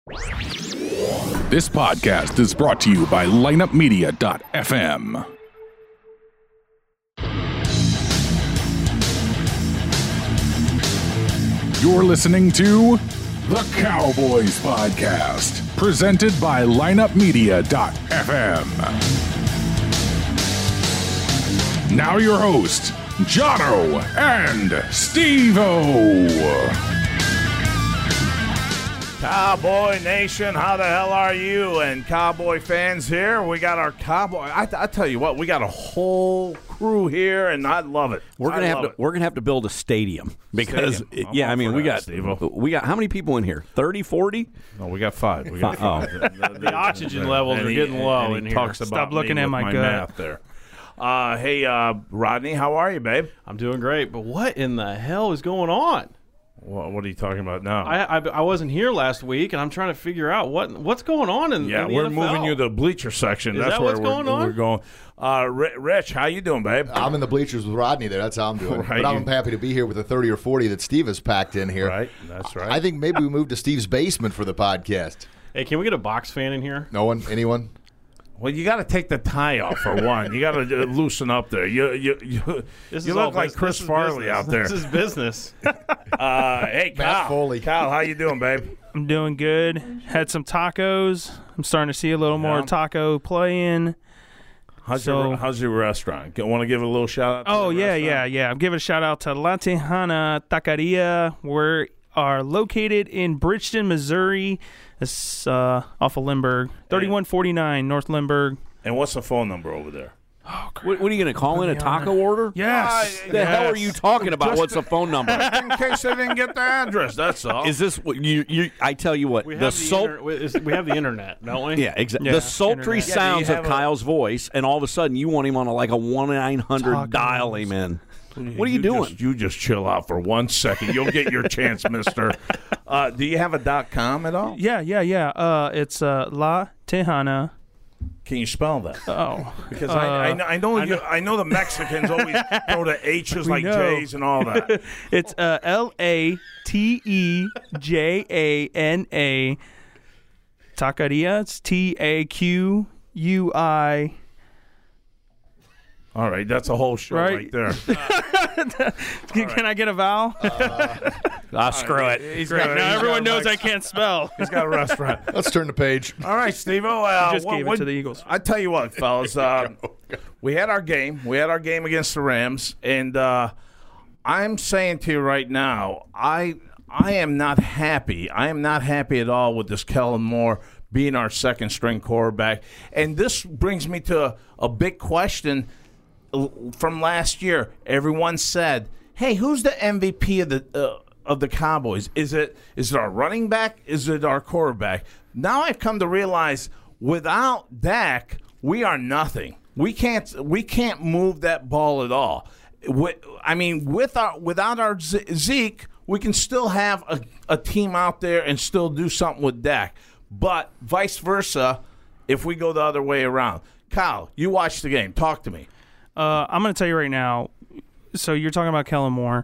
This podcast is brought to you by lineupmedia.fm. You're listening to The Cowboys Podcast, presented by lineupmedia.fm. Now your hosts, Jono and Steve-O. Cowboy Nation, how the hell are you? And Cowboy fans here, we got our Cowboy. I tell you what, we got a whole crew here, and I love it. We're gonna have to build a stadium because we got how many people in here? 30, 40? No, we got 5. We got 5. The oxygen levels are getting low in here. Stop looking at my gut. Math there. Hey, Rodney, how are you, babe? I'm doing great, but what in the hell is going on? What are you talking about now? I wasn't here last week, and I'm trying to figure out what's going on in the we're NFL. moving you to the bleacher section. Is That's that where what's going on? We're going. Rich, how you doing, babe? I'm in the bleachers with Rodney there. That's how I'm doing. Right. But I'm happy to be here with the 30 or 40 that Steve has packed in here. Right, that's right. I think maybe we moved to Steve's basement for the podcast. Hey, can we get a box fan in here? No one? Anyone? Well, you got to take the tie off for one. You got to loosen up there. You look like Chris Farley out there. This is business. Hey, Kyle. Foley. Kyle, how you doing, babe? I'm doing good. Had some tacos. I'm starting to see a little more taco play-in. How's your restaurant? Want to give a little shout out to Oh, the restaurant? yeah. I'm giving a shout out to La Tejana Taqueria. We are located in Bridgeton, Missouri. It's off of Lindbergh. 3149 North Lindbergh. And what's the phone number over there? Oh, crap. What are you going to call in a taco order? Yes. The hell are you talking about? What's the phone number? In case I didn't get the address, that's all. Is this what you? I tell you what. We have the internet, don't we? Yeah, exactly. Yeah, the sultry internet. sounds of Kyle's voice, and all of a sudden you want him on a 1-900 dial him in. What are you doing? You just chill out for 1 second. You'll get your chance, mister. Do you have a .com at all? Yeah. It's La Tejana. Can you spell that? Oh. Because I know the Mexicans always throw the H's like J's and all that. It's LATEJANA. Taqueria. It's TAQUI. All right, that's a whole show right there. Can I get a vowel? Screw it. Now everyone knows I can't spell. He's got a restaurant. Let's turn the page. All right, Steve-O. Just gave it to the Eagles. I tell you what, fellas. We had our game. We had our game against the Rams, and I'm saying to you right now, I am not happy. I am not happy at all with this Kellen Moore being our second-string quarterback. And this brings me to a big question from last year. Everyone said, "Hey, who's the MVP of the Cowboys? Is it our running back? Is it our quarterback?" Now I've come to realize without Dak, we are nothing. We can't move that ball at all. Without our Zeke, we can still have a team out there and still do something with Dak. But vice versa, if we go the other way around. Kyle, you watched the game. Talk to me. I'm going to tell you right now. So you're talking about Kellen Moore.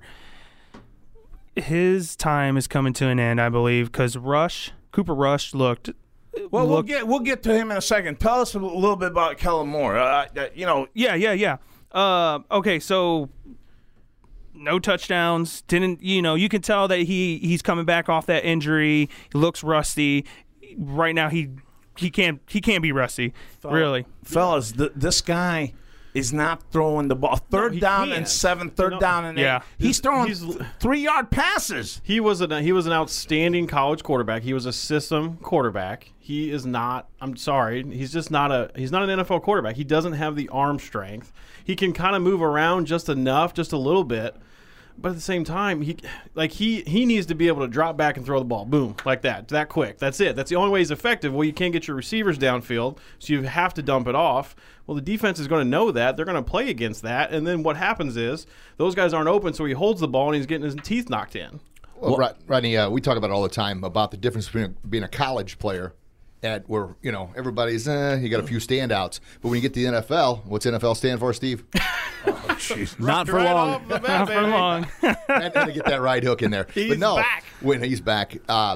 His time is coming to an end, I believe, because Cooper Rush looked. Well, we'll get to him in a second. Tell us a little bit about Kellen Moore. Yeah. Okay, so no touchdowns. You can tell that he's coming back off that injury. He looks rusty. Right now, he can't be rusty. Really, fellas, this guy is not throwing the ball. Third down and 7, third down and 8. Yeah. He's throwing 3-yard passes. He was an outstanding college quarterback. He was a system quarterback. He is not. I'm sorry. He's just not he's not an NFL quarterback. He doesn't have the arm strength. He can kind of move around just enough, just a little bit. But at the same time, he needs to be able to drop back and throw the ball, boom, like that quick. That's it. That's the only way he's effective. Well, you can't get your receivers downfield, so you have to dump it off. Well, the defense is going to know that. They're going to play against that, and then what happens is those guys aren't open, so he holds the ball and he's getting his teeth knocked in. Well, Rodney, we talk about it all the time about the difference between being a college player at where, everybody's, you got a few standouts. But when you get to the NFL, what's NFL stand for, Steve? Not for long. Not for long. Had to get that right hook in there. He's back. When he's back. But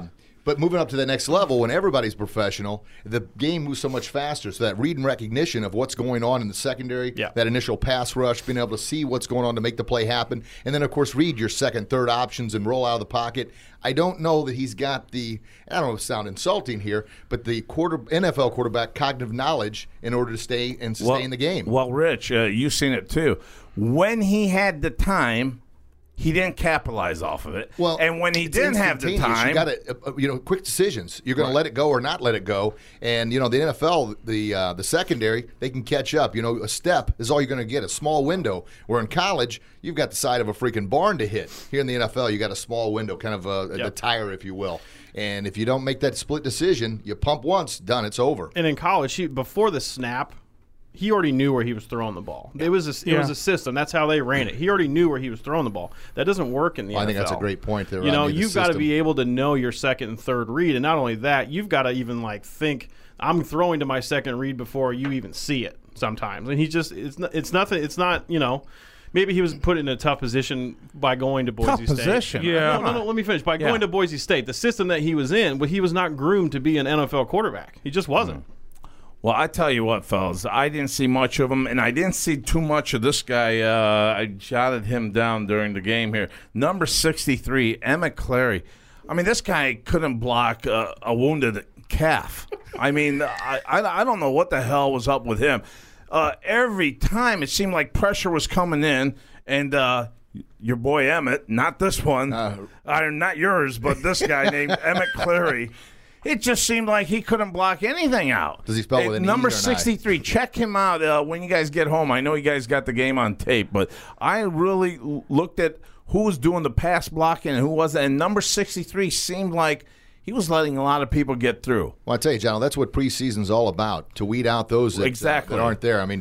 But moving up to the next level, when everybody's professional, the game moves so much faster. So that read and recognition of what's going on in the secondary, that initial pass rush, being able to see what's going on to make the play happen, and then, of course, read your second, third options and roll out of the pocket. I don't know that he's got the, I don't know if it sounds insulting here, but the NFL quarterback cognitive knowledge in order to stay and sustain the game. Well, Rich, you've seen it too. When he had the time, he didn't capitalize off of it. Well, and when he didn't have the time, you got to, quick decisions. You're going to let it go or not let it go. And the NFL, the secondary, they can catch up. A step is all you're going to get, a small window. Where in college, you've got the side of a freaking barn to hit. Here in the NFL, you got a small window, kind of a tire, if you will. And if you don't make that split decision, you pump once, done, it's over. And in college, before the snap, he already knew where he was throwing the ball. It was a system. That's how they ran it. He already knew where he was throwing the ball. That doesn't work in the NFL. I think that's a great point there. You've got to be able to know your second and third read, and not only that, you've got to even think I'm throwing to my second read before you even see it. Sometimes, and it's nothing. It's not Maybe he was put in a tough position by going to Boise State. Position. Yeah. No, let me finish. By going to Boise State, the system that he was in, he was not groomed to be an NFL quarterback. He just wasn't. Well, I tell you what, fellas, I didn't see much of him, and I didn't see too much of this guy. I jotted him down during the game here. Number 63, Emmett Clary. I mean, this guy couldn't block a wounded calf. I mean, I don't know what the hell was up with him. Every time it seemed like pressure was coming in, and your boy Emmett, not this one, not yours, but this guy named Emmett Clary, it just seemed like he couldn't block anything out. Does he spell with an number E or an 63? Check him out when you guys get home. I know you guys got the game on tape, but I really looked at who was doing the pass blocking and who wasn't, and number 63 seemed like he was letting a lot of people get through. Well, I tell you, John, that's what preseason's all about, to weed out those that aren't there. I mean,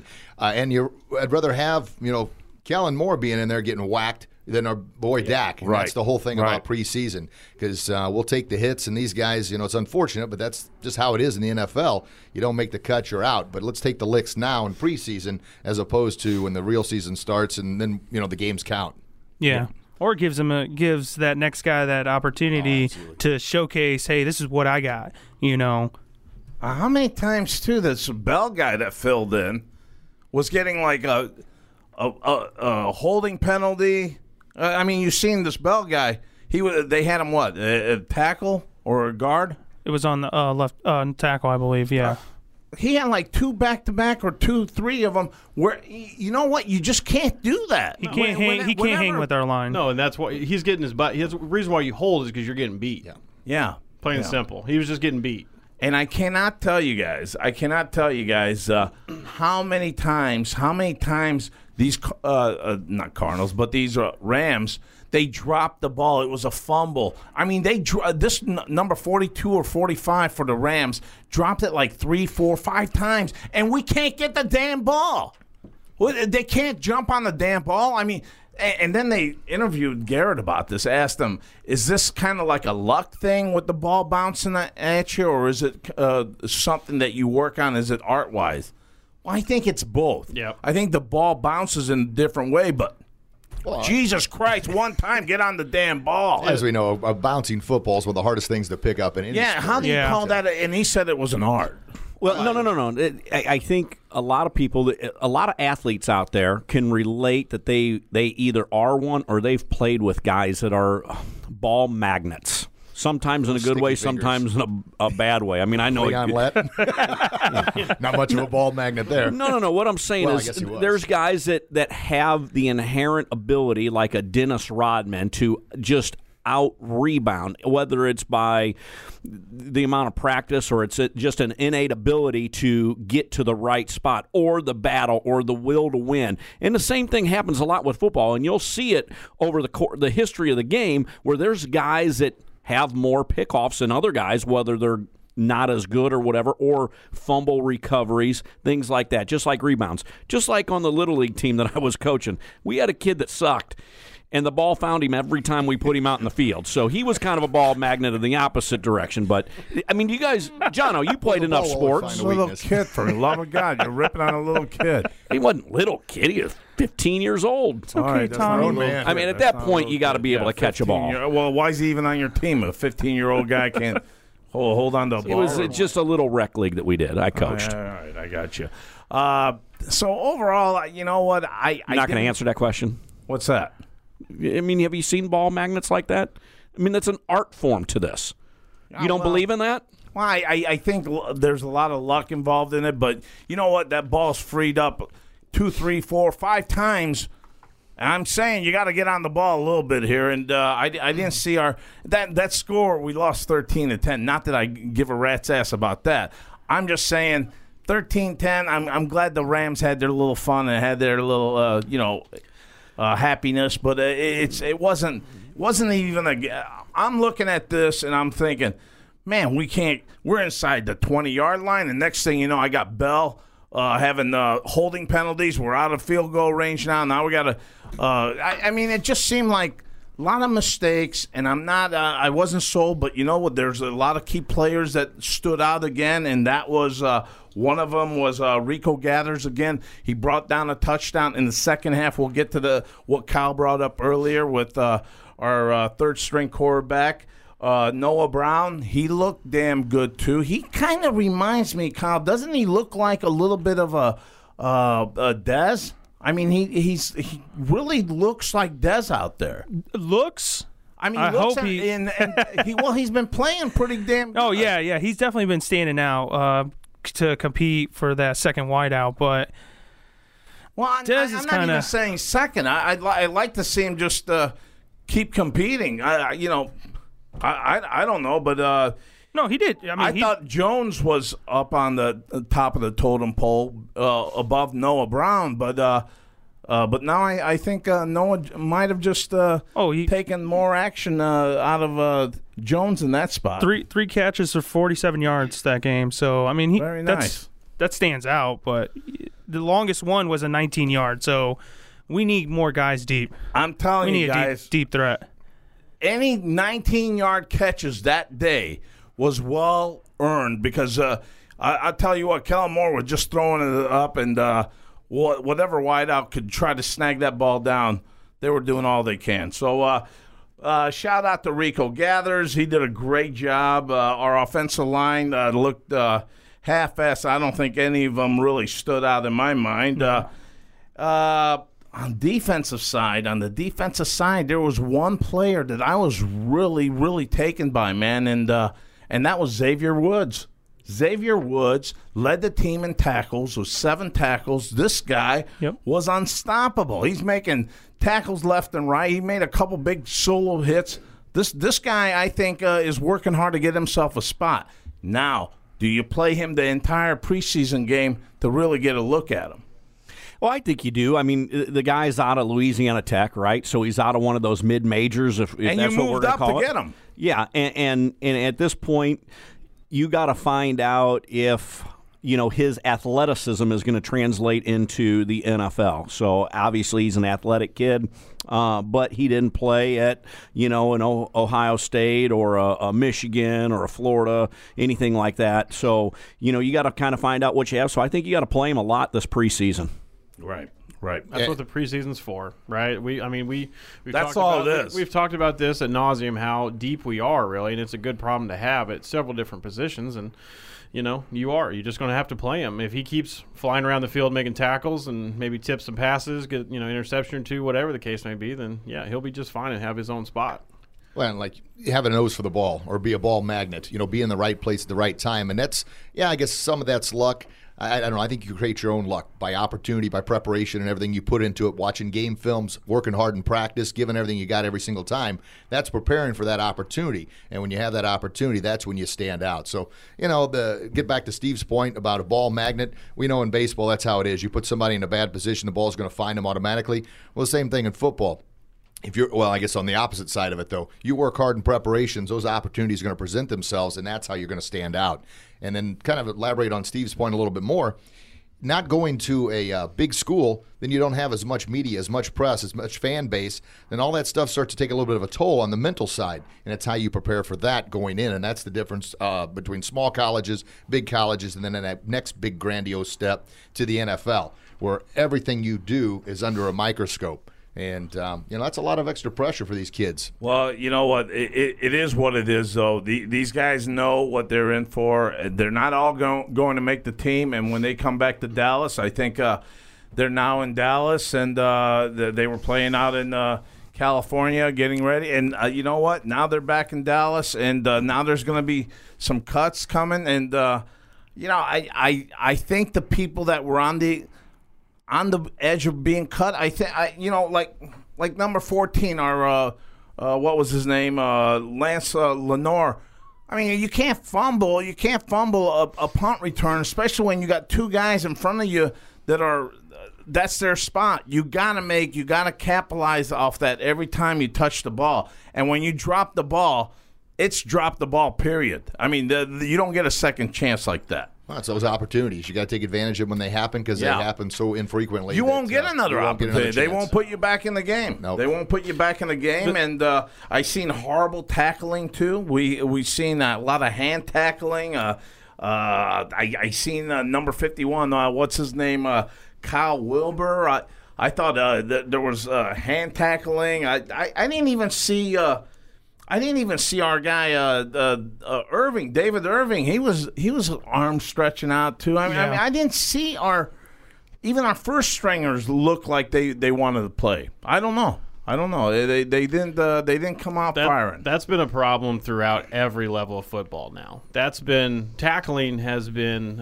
I'd rather have, Kellen Moore being in there getting whacked than our boy Dak. And that's the whole thing about preseason, because we'll take the hits, and these guys, it's unfortunate, but that's just how it is in the NFL. You don't make the cut, you're out. But let's take the licks now in preseason as opposed to when the real season starts and then, the games count. Yeah. Or it gives that next guy that opportunity to showcase, hey, this is what I got, How many times, too, this Bell guy that filled in was getting like a holding penalty? I mean, you've seen this Bell guy. They had him what, a tackle or a guard? It was on the left tackle, I believe, yeah. He had like two back-to-back or 2-3 of them where, you know what, you just can't do that. He can't hang with our line. No, and that's why he's getting his butt. The reason why you hold is because you're getting beat. Yeah. Plain and simple. He was just getting beat. And I cannot tell you guys how many times these not Cardinals, but these Rams, they dropped the ball. It was a fumble. I mean, this number 42 or 45 for the Rams dropped it like 3, 4, 5 times, and we can't get the damn ball. They can't jump on the damn ball. I mean, and then they interviewed Garrett about this, asked him, is this kind of like a luck thing with the ball bouncing at you, or is it something that you work on? Is it art-wise? Well, I think it's both. Yep. I think the ball bounces in a different way, but Jesus Christ, one time, get on the damn ball. As we know, a bouncing football is one of the hardest things to pick up in any sport. How do you call that? And he said it was an art. Well, no. I think a lot of people, a lot of athletes out there can relate that they either are one or they've played with guys that are ball magnets. Sometimes in a good way, sometimes in a bad way. I mean, I know. Leon Lett? Not much of a ball magnet there. No. What I'm saying is there's guys that have the inherent ability, like a Dennis Rodman, to just out-rebound, whether it's by the amount of practice or it's just an innate ability to get to the right spot or the battle or the will to win. And the same thing happens a lot with football, and you'll see it over the history of the game where there's guys that have more pickoffs than other guys, whether they're not as good or whatever, or fumble recoveries, things like that, just like rebounds. Just like on the Little League team that I was coaching, we had a kid that sucked, and the ball found him every time we put him out in the field. So he was kind of a ball magnet in the opposite direction. But, I mean, you guys, Jono, you played enough sports. Little kid, for the love of God. You're ripping on a little kid. He wasn't little kid. He was 15 years old. It's okay, Tommy. I mean, at that point, you got to be able to catch a ball. Well, why is he even on your team? A 15-year-old guy can't hold on to the ball. It was just a little rec league that we did. I coached. All right, I got you. So overall, you know what? I'm not going to answer that question. What's that? I mean, have you seen ball magnets like that? I mean, that's an art form to this. You don't believe in that? Well, I think there's a lot of luck involved in it, but you know what? That ball's freed up 2, 3, 4, 5 times. And I'm saying you got to get on the ball a little bit here, and I didn't see that score. We lost 13-10. Not that I give a rat's ass about that. I'm just saying 13-10. I'm glad the Rams had their little fun and had their little happiness, but it wasn't even I'm looking at this and I'm thinking, man, we're inside the 20-yard line, and next thing you know, I got Bell having holding penalties. We're out of field goal range now. Now we got to I mean, it just seemed like a lot of mistakes, and I wasn't sold, but you know what? There's a lot of key players that stood out again, and that was one of them was Rico Gathers again. He brought down a touchdown in the second half. We'll get to what Kyle brought up earlier with our third-string quarterback. Noah Brown, he looked damn good too. He kind of reminds me, Kyle, doesn't he look like a little bit of a Dez? I mean, he really looks like Dez out there. Looks? I mean, he's been playing pretty damn good. Oh, yeah. He's definitely been standing out to compete for that second wideout, but Dez I'm not even saying second. I'd like to see him just keep competing. I don't know, but no, he did. I thought Jones was up on the top of the totem pole above Noah Brown, but now I think Noah might have just taken more action out of Jones in that spot. Three catches for 47 yards that game. So I mean, very nice. That stands out. But the longest one was a 19-yard. So we need more guys deep. I'm telling you guys, we need a deep threat. Any 19-yard catches that day was well earned because I tell you what, Kellen Moore was just throwing it up, and whatever wideout could try to snag that ball down, they were doing all they can. So shout out to Rico Gathers. He did a great job. Our offensive line looked half-assed. I don't think any of them really stood out in my mind. On the defensive side, there was one player that I was really, really taken by, man, and that was Xavier Woods. Xavier Woods led the team in tackles with 7 tackles. This guy was unstoppable. He's making tackles left and right. He made a couple big solo hits. This guy, I think, is working hard to get himself a spot. Now, do you play him the entire preseason game to really get a look at him? Well, I think you do. I mean, the guy's out of Louisiana Tech, right? So he's out of one of those mid-majors, if that's what we're going to call it. And you moved up to get him. Yeah, and at this point, you got to find out if his athleticism is going to translate into the NFL. So obviously, he's an athletic kid, but he didn't play at an Ohio State or a Michigan or a Florida, anything like that. So you got to kind of find out what you have. So I think you got to play him a lot this preseason. Right. That's what the preseason's for, right? That's all it is. We've talked about this ad nauseum, how deep we are, really, and it's a good problem to have at several different positions. And you're just going to have to play him. If he keeps flying around the field making tackles and maybe tips some passes, get interception or two, whatever the case may be, then he'll be just fine and have his own spot. Well, and like have a nose for the ball or be a ball magnet, be in the right place at the right time, and that's I guess some of that's luck. I don't know. I think you create your own luck by opportunity, by preparation, and everything you put into it. Watching game films, working hard in practice, giving everything you got every single time. That's preparing for that opportunity. And when you have that opportunity, that's when you stand out. So, get back to Steve's point about a ball magnet. We know in baseball that's how it is. You put somebody in a bad position, the ball's going to find them automatically. Well, the same thing in football. I guess on the opposite side of it, though, you work hard in preparations, those opportunities are going to present themselves, and that's how you're going to stand out. And then kind of elaborate on Steve's point a little bit more, not going to a big school, then you don't have as much media, as much press, as much fan base, then all that stuff starts to take a little bit of a toll on the mental side, and it's how you prepare for that going in, and that's the difference between small colleges, big colleges, and then that next big grandiose step to the NFL, where everything you do is under a microscope. And, that's a lot of extra pressure for these kids. Well, you know what? It is what it is, though. These guys know what they're in for. They're not all going to make the team. And when they come back to Dallas, I think they're now in Dallas, and they were playing out in California getting ready. And you know what? Now they're back in Dallas, and now there's going to be some cuts coming. And, I think the people that were on the edge of being cut, like number 14, our what was his name, Lance Lenoir. I mean, you can't fumble. You can't fumble a punt return, especially when you got two guys in front of you that's their spot. You gotta capitalize off that every time you touch the ball. And when you drop the ball, it's drop the ball. Period. I mean, you don't get a second chance like that. Well, it's those opportunities. You got to take advantage of when they happen because they happen so infrequently. You won't get another opportunity. They won't put you back in the game. Nope. They won't put you back in the game. And I seen horrible tackling too. We've seen a lot of hand tackling. I seen number 51. What's his name? Kyle Wilbur. I thought there was hand tackling. I didn't even see. I didn't even see our guy Irving, David Irving. He was arms stretching out too. I mean, I didn't see even our first stringers look like they wanted to play. I don't know. They didn't come out firing. That's been a problem throughout every level of football now. Tackling has been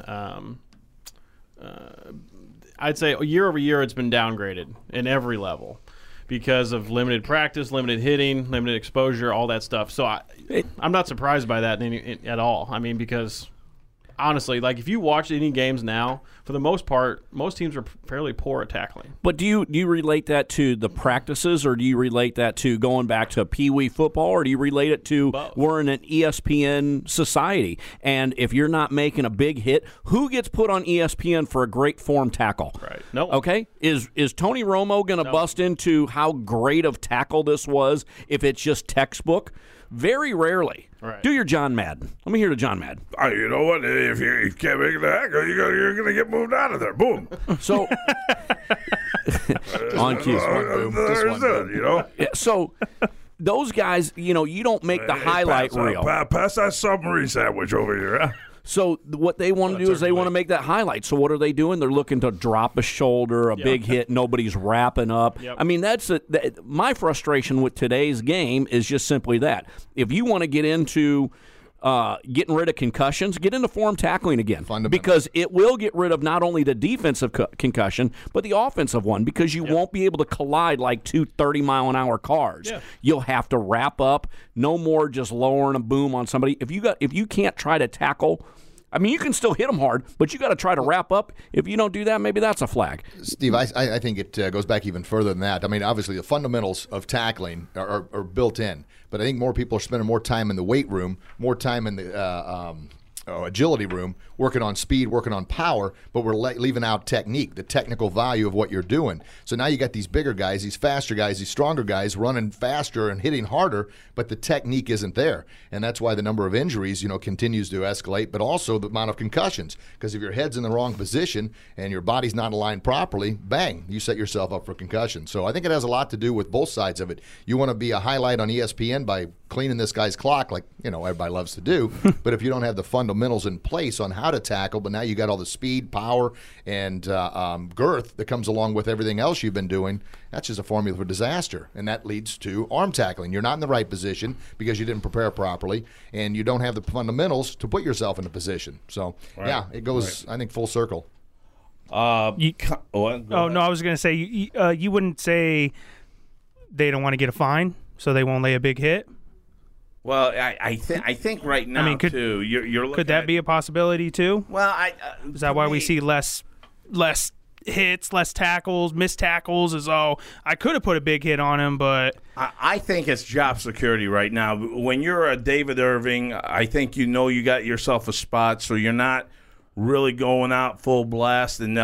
I'd say year over year it's been downgraded in every level because of limited practice, limited hitting, limited exposure, all that stuff. So I'm not surprised by that at all. I mean, because honestly, like if you watch any games now, for the most part, most teams are fairly poor at tackling. But do you relate that to the practices, or do you relate that to going back to Pee Wee football, or do you relate it to we're in an ESPN society? And if you're not making a big hit, who gets put on ESPN for a great form tackle? Right. No. Okay. Is Tony Romo going to bust into how great of tackle this was if it's just textbook? Very rarely. Right. Do your John Madden. Let me hear the John Madden. You know what? If you can't make the tackle, you're going to get moved out of there. Boom. So on cue. So those guys, you don't make the highlight reel. Pass that submarine sandwich over here. Huh? So what they want to do is they want to make that highlight. So what are they doing? They're looking to drop a shoulder, a big hit. Nobody's wrapping up. Yep. I mean, my frustration with today's game is just simply that. If you want to get into getting rid of concussions, get into form tackling again. Because it will get rid of not only the defensive concussion, but the offensive one, because you won't be able to collide like two 30-mile-an-hour cars. Yeah. You'll have to wrap up. No more just lowering a boom on somebody. If you can't try to tackle, I mean, you can still hit them hard, but you got to try to wrap up. If you don't do that, maybe that's a flag. Steve, I think it goes back even further than that. I mean, obviously the fundamentals of tackling are built in, but I think more people are spending more time in the weight room, more time in the agility room, working on speed, working on power, but we're leaving out technique, the technical value of what you're doing. So now you got these bigger guys, these faster guys, these stronger guys running faster and hitting harder, but the technique isn't there. And that's why the number of injuries, continues to escalate, but also the amount of concussions. Because if your head's in the wrong position and your body's not aligned properly, bang, you set yourself up for concussion. So I think it has a lot to do with both sides of it. You want to be a highlight on ESPN by cleaning this guy's clock like, everybody loves to do. But if you don't have the fundamentals in place on how to tackle, but now you got all the speed, power, and girth that comes along with everything else you've been doing, that's just a formula for disaster. And that leads to arm tackling. You're not in the right position because you didn't prepare properly, and you don't have the fundamentals to put yourself in a position. So, it goes, I think, full circle. I was going to say, you wouldn't say they don't want to get a fine, so they won't lay a big hit? Well, I think right now, too, you're looking could that be a possibility, too? Well, is that why we see less hits, less tackles, missed tackles, I could have put a big hit on him, but... I think it's job security right now. When you're a David Irving, I think you got yourself a spot, so you're not really going out full blast. And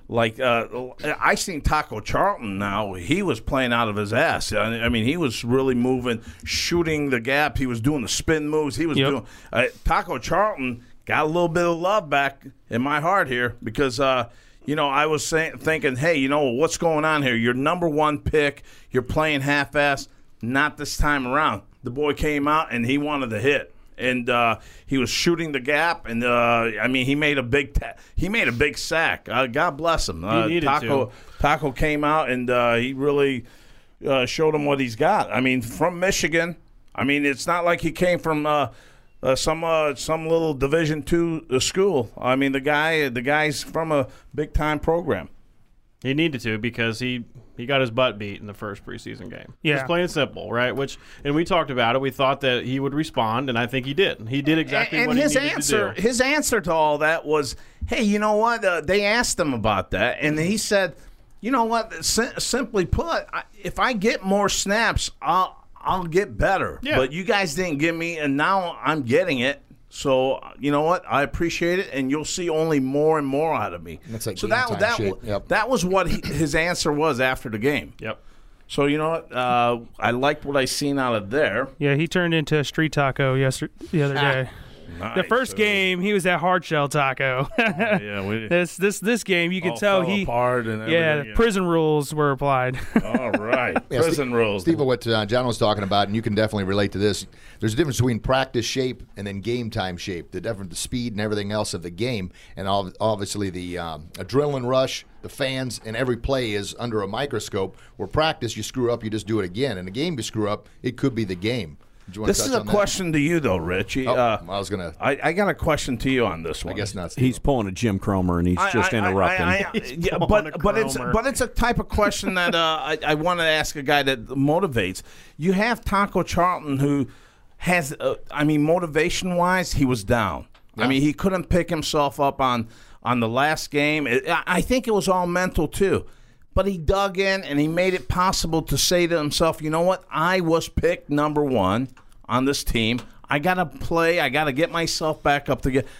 I seen Taco Charlton now. He was playing out of his ass. I mean, he was really moving, shooting the gap. He was doing the spin moves. He was doing Taco Charlton got a little bit of love back in my heart here because I was thinking, hey, what's going on here? You're number 1 pick. You're playing half-ass. Not this time around. The boy came out, and he wanted to hit. And he was shooting the gap, and he made a big sack. God bless him. He needed to. Taco came out, and he really showed him what he's got. From Michigan. It's not like he came from some little Division II school. The guy's from a big time program. He needed to because he got his butt beat in the first preseason game. Yeah. Just plain and simple, right? And we talked about it. We thought that he would respond, and I think he did. He did exactly what he needed to do. His answer to all that was, hey, you know what? They asked him about that, and he said, you know what? Simply put, if I get more snaps, I'll get better. Yeah. But you guys didn't give me, and now I'm getting it. So, you know what? I appreciate it, and you'll see only more and more out of me. That's like so Yep. that was what his answer was after the game. Yep. So, you know what? I liked what I seen out of there. Yeah, he turned into a street taco the other day. Nice. The first game, he was at Hard Shell Taco. This game, you could tell he apart and everything. Prison rules were applied. All right, prison rules. Steve, what John was talking about, and you can definitely relate to this. There's a difference between practice shape and then game time shape. The speed and everything else of the game, and obviously the adrenaline rush. The fans and every play is under a microscope. Where practice, you screw up, you just do it again. In a game, you screw up, it could be the game. This is a question to you, though, Rich. I was gonna. I got a question question to you on this one. I guess not. Steve. He's pulling a Jim Cromer, and he's just interrupting. But it's a type of question that I want to ask a guy that motivates. You have Taco Charlton, who has, motivation-wise, he was down. Yeah. He couldn't pick himself up on the last game. I think it was all mental, too. But he dug in, and he made it possible to say to himself, you know what? I was picked number one on this team. I got to play. I got to get myself back up to get.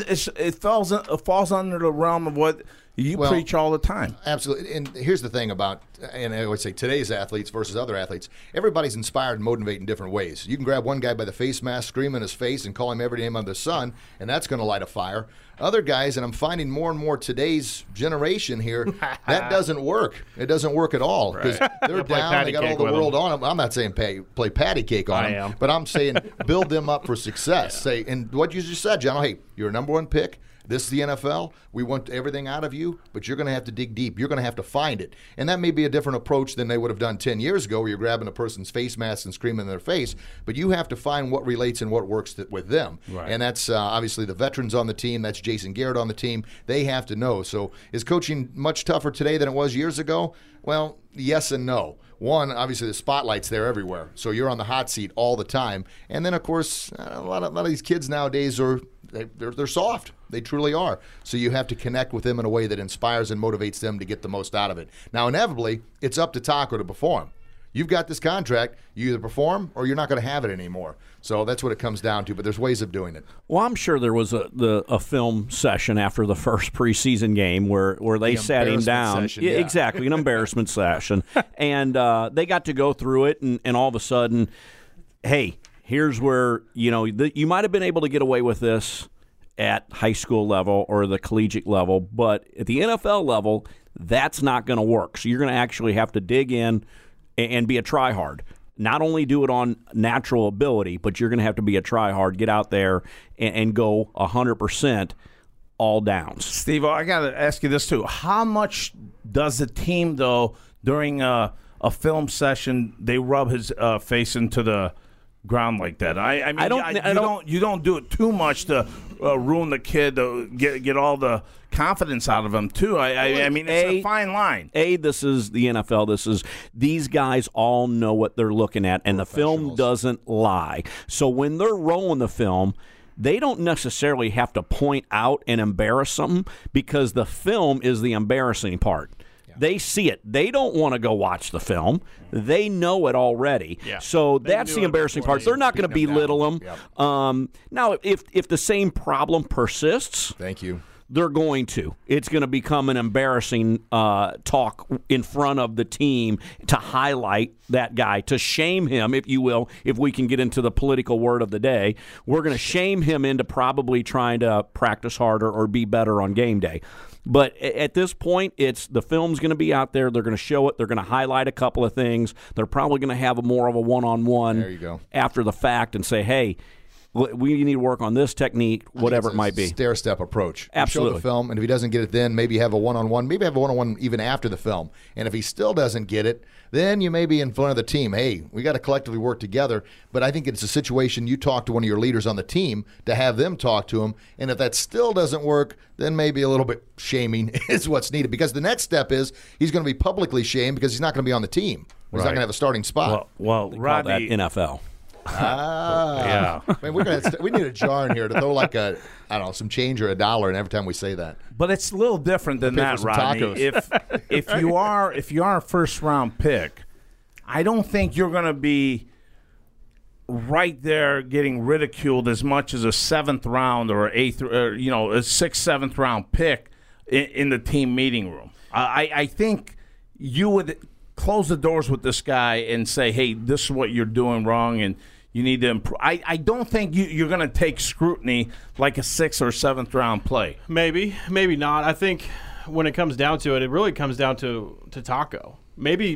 It falls under the realm of what you preach all the time. Absolutely. And here's the thing about, and I would say today's athletes versus other athletes, everybody's inspired and motivated in different ways. You can grab one guy by the face mask, scream in his face, and call him every name under the sun, and that's going to light a fire. Other guys, and I'm finding more and more today's generation here, that doesn't work. It doesn't work at all because they're down. They got all the world on them. I'm not saying play patty cake on them, but I'm saying build them up for success. Yeah. And what you just said, John, hey, you're a number one pick. This is the NFL. We want everything out of you, but you're going to have to dig deep. You're going to have to find it. And that may be a different approach than they would have done 10 years ago where you're grabbing a person's face mask and screaming in their face. But you have to find what relates and what works with them. Right. And that's obviously the veterans on the team. That's Jason Garrett on the team. They have to know. So is coaching much tougher today than it was years ago? Well, yes and no. One, obviously the spotlight's there everywhere. So you're on the hot seat all the time. And then, of course, a lot of these kids nowadays they're soft. They truly are. So you have to connect with them in a way that inspires and motivates them to get the most out of it. Now, inevitably, it's up to Taco to perform. You've got this contract. You either perform or you're not going to have it anymore. So that's what it comes down to, but there's ways of doing it. Well, I'm sure there was a film session after the first preseason game where they sat him down. Session, yeah. Exactly, an embarrassment session. And they got to go through it, and all of a sudden, hey, here's where, you might have been able to get away with this at high school level or the collegiate level, but at the NFL level, that's not going to work. So you're going to actually have to dig in and be a try-hard. Not only do it on natural ability, but you're going to have to be a try-hard, get out there and go 100% all downs. Steve, I got to ask you this, too. How much does the team, though, during a film session, they rub his face into the ground like that? You don't do it too much to ruin the kid, to get all the confidence out of him too. It's a fine line. This is the NFL. These guys all know what they're looking at, and the film doesn't lie. So when they're rolling the film, they don't necessarily have to point out and embarrass something because the film is the embarrassing part. They see it. They don't want to go watch the film. They know it already. Yeah. So that's the embarrassing part. They're not going to belittle them. Yep. Now, if the same problem persists, thank you, they're going to. It's going to become an embarrassing talk in front of the team to highlight that guy, to shame him, if you will, if we can get into the political word of the day. We're going to shame him into probably trying to practice harder or be better on game day. But at this point, it's the film's going to be out there. They're going to show it. They're going to highlight a couple of things. They're probably going to have more of a one-on-one after the fact and say, hey, we need to work on this technique, whatever it might be. Stair-step approach. Absolutely. You show the film, and if he doesn't get it then, maybe have a one-on-one. Maybe have a one-on-one even after the film. And if he still doesn't get it, then you may be in front of the team. Hey, we got to collectively work together. But I think it's a situation you talk to one of your leaders on the team to have them talk to him. And if that still doesn't work, then maybe a little bit shaming is what's needed. Because the next step is he's going to be publicly shamed because he's not going to be on the team. He's not going to have a starting spot. Well, Rodney, call that NFL. Yeah. I mean, we need a jar in here to throw like some change or $1 in every time we say that. But it's a little different than that, Rodney. If you are a first round pick, I don't think you're going to be right there getting ridiculed as much as a 7th round or a 6th, 7th round pick in the team meeting room. I think you would close the doors with this guy and say, hey, this is what you're doing wrong, and you need to improve. I don't think you're going to take scrutiny like a 6th or 7th round play. Maybe not. I think when it comes down to it, it really comes down to Taco. Maybe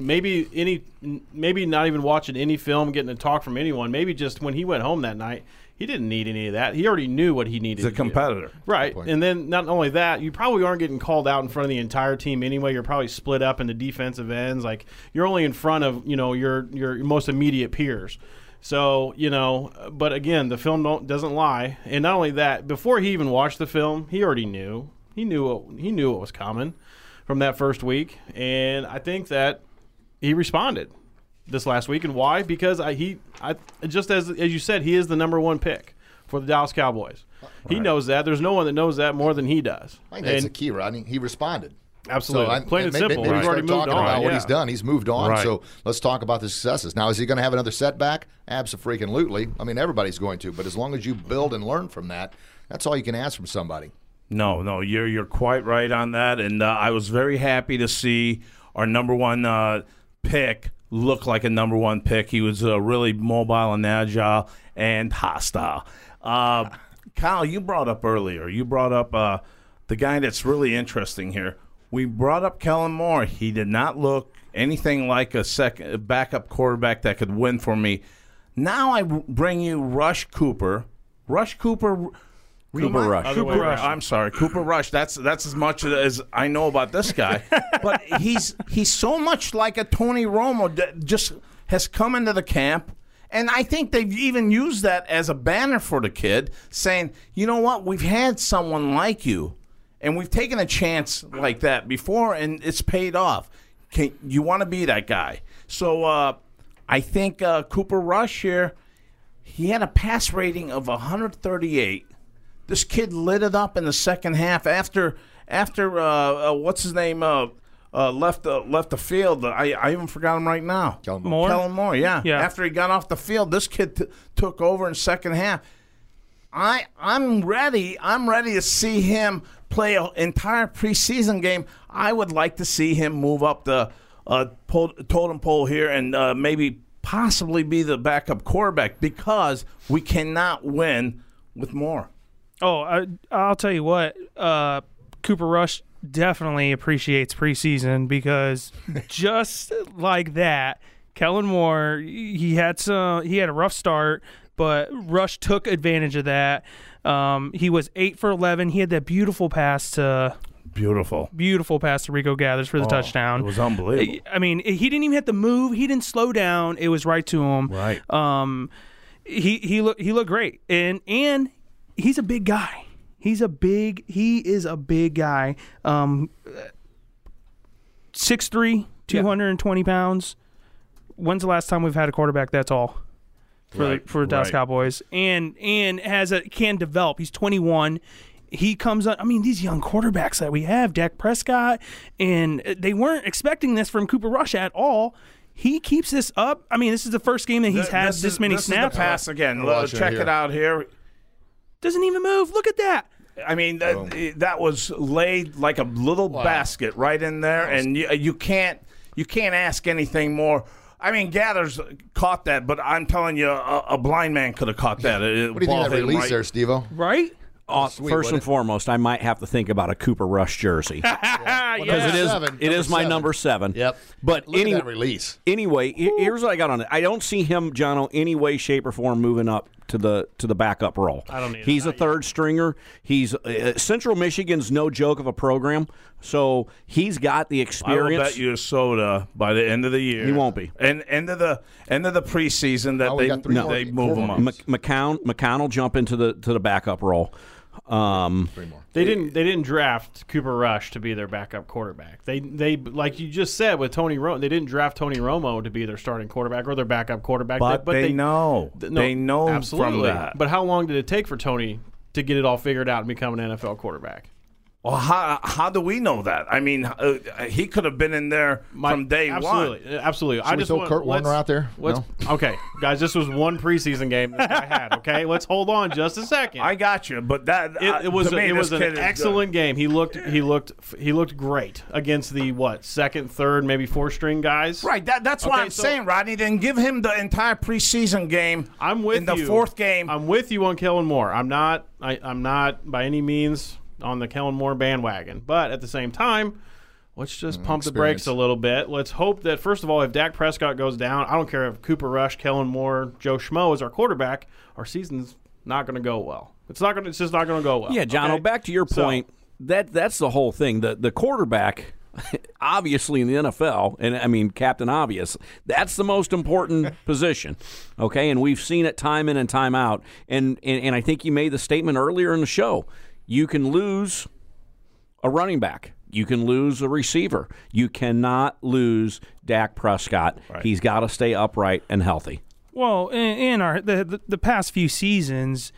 not even watching any film, getting a talk from anyone. Maybe just when he went home that night, he didn't need any of that. He already knew what he needed. He's a competitor. Right. And then not only that, you probably aren't getting called out in front of the entire team anyway. You're probably split up into defensive ends. Like, you're only in front of, your most immediate peers. So, but again, the film doesn't lie. And not only that, before he even watched the film, he already knew. He knew what was coming from that first week. And I think that he responded this last week. And why? Because just as you said, he is the number 1 pick for the Dallas Cowboys. Right. He knows that. There's no one that knows that more than he does. I think that's the key, Rodney. He responded. Absolutely. So plain and simple. We've already moved on. About what he's done. He's moved on. Right. So let's talk about the successes. Now, is he going to have another setback? Abso-freaking-lutely. I mean, everybody's going to. But as long as you build and learn from that, that's all you can ask from somebody. No, you're quite right on that. And I was very happy to see our number 1 pick look like a number 1 pick. He was really mobile and agile and hostile. Kyle, you brought up earlier. You brought up the guy that's really interesting here. We brought up Kellen Moore. He did not look anything like a backup quarterback that could win for me. Now I bring you Rush Cooper. Cooper Rush. I'm sorry, Cooper Rush. That's as much as I know about this guy. But he's so much like a Tony Romo that just has come into the camp. And I think they've even used that as a banner for the kid, saying, you know what, we've had someone like you, and we've taken a chance like that before, and it's paid off. You want to be that guy. So I think Cooper Rush here, he had a pass rating of 138. This kid lit it up in the second half after what's his name left the field. I even forgot him right now. Kellen Moore, yeah. After he got off the field, this kid took over in second half. I'm ready. I'm ready to see him play an entire preseason game. I would like to see him move up the totem pole here and maybe possibly be the backup quarterback because we cannot win with Moore. Oh, I'll tell you what, Cooper Rush definitely appreciates preseason because just like that, Kellen Moore, he had a rough start, but Rush took advantage of that. He was 8 for 11. He had that beautiful pass to Rico Gathers for the touchdown. It was unbelievable. I mean, he didn't even have to move. He didn't slow down. It was right to him. Right. He looked great, and he's a big guy. He is a big guy. 6'3", 220 pounds. When's the last time we've had a quarterback that tall for the Dallas Cowboys? And can develop. He's 21. He comes up. I mean, these young quarterbacks that we have, Dak Prescott, and they weren't expecting this from Cooper Rush at all. He keeps this up. I mean, this is the first game that he's had this many snaps. Is the pass again. Check it out here. Doesn't even move. Look at that. I mean, that was laid like a little basket right in there, and you can't ask anything more. I mean, Gathers caught that, but I'm telling you, a blind man could have caught that. What do you think of that release there, Steve-O? Right? First and foremost, I might have to think about a Cooper Rush jersey because it is my number 7. Yep. But Look at that release. Anyway, here's what I got on it. I don't see him, Jono, any way, shape, or form moving up to the backup role. I don't need. He's a third stringer. He's Central Michigan's no joke of a program, so he's got the experience. I will bet you a soda by the end of the year. He won't be. And end of the preseason that they move him up. McCown will jump into the backup role. 3 more. They didn't draft Cooper Rush to be their backup quarterback. They like you just said with Tony Romo, they didn't draft Tony Romo to be their starting quarterback or their backup quarterback. But they know. They know absolutely. From that. But how long did it take for Tony to get it all figured out and become an NFL quarterback? Well, how do we know that? I mean, he could have been in there from day one. Absolutely. Should we throw Kurt Warner out there? No? Okay, guys, this was one preseason game that I had. Okay, let's hold on just a second. I got you, but it was an excellent game. He looked great against the second, third, maybe 4th string guys. Right. That's what I'm saying, Rodney. Then give him the entire preseason game. I'm with you. In the 4th game. I'm with you on Kellen Moore. I'm not by any means on the Kellen Moore bandwagon. But at the same time, let's just pump the brakes a little bit. Let's hope that, first of all, if Dak Prescott goes down, I don't care if Cooper Rush, Kellen Moore, Joe Schmo is our quarterback, our season's not going to go well. It's just not going to go well. Yeah, John, back to your point, that's the whole thing. The quarterback, obviously in the NFL, and I mean Captain Obvious, that's the most important position, okay? And we've seen it time in and time out. And I think you made the statement earlier in the show. You can lose a running back. You can lose a receiver. You cannot lose Dak Prescott. Right. He's got to stay upright and healthy. Well, in the past few seasons,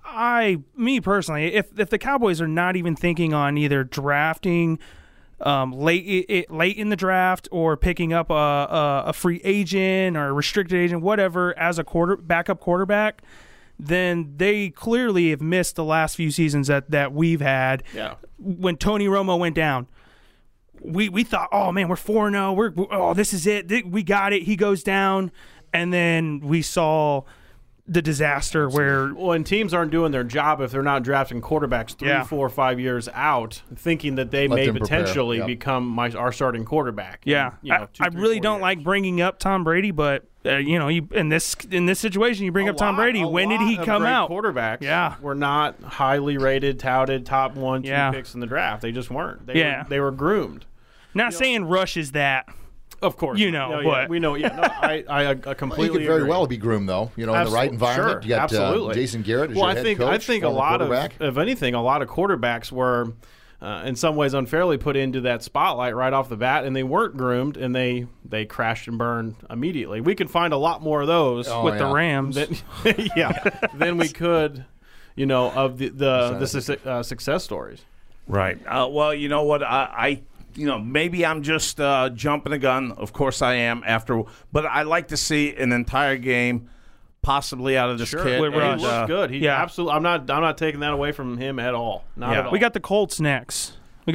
me personally, if the Cowboys are not even thinking on either drafting late in the draft or picking up a free agent or a restricted agent, whatever, as a backup quarterback, then they clearly have missed the last few seasons that we've had. Yeah. When Tony Romo went down, we thought, oh man, we're 4-0. This is it. We got it. He goes down, and then we saw the disaster where. Well, and teams aren't doing their job if they're not drafting quarterbacks 3, 4, 5 years out, thinking that they may potentially become our starting quarterback. Yeah, I really don't like bringing up Tom Brady, but. In this situation, you bring up Tom Brady. When did he come out? Quarterbacks were not highly rated, touted, top 1, 2 picks in the draft. They just weren't. They were groomed. Not saying Rush is that. Of course. But we know. Yeah, no, I completely he could very well be groomed, though. In the right environment. Sure, you got Jason Garrett as your head coach. I think a lot of quarterbacks were in some ways unfairly put into that spotlight right off the bat, and they weren't groomed, and they crashed and burned immediately. We could find a lot more of those with the Rams. Than we could, of the success stories. Right. Well, you know what? I maybe I'm just jumping the gun. Of course I am. But I like to see an entire game. Possibly out of this kid. He looks good. Absolutely. I'm not taking that away from him at all. Not at all. We got the Colts next.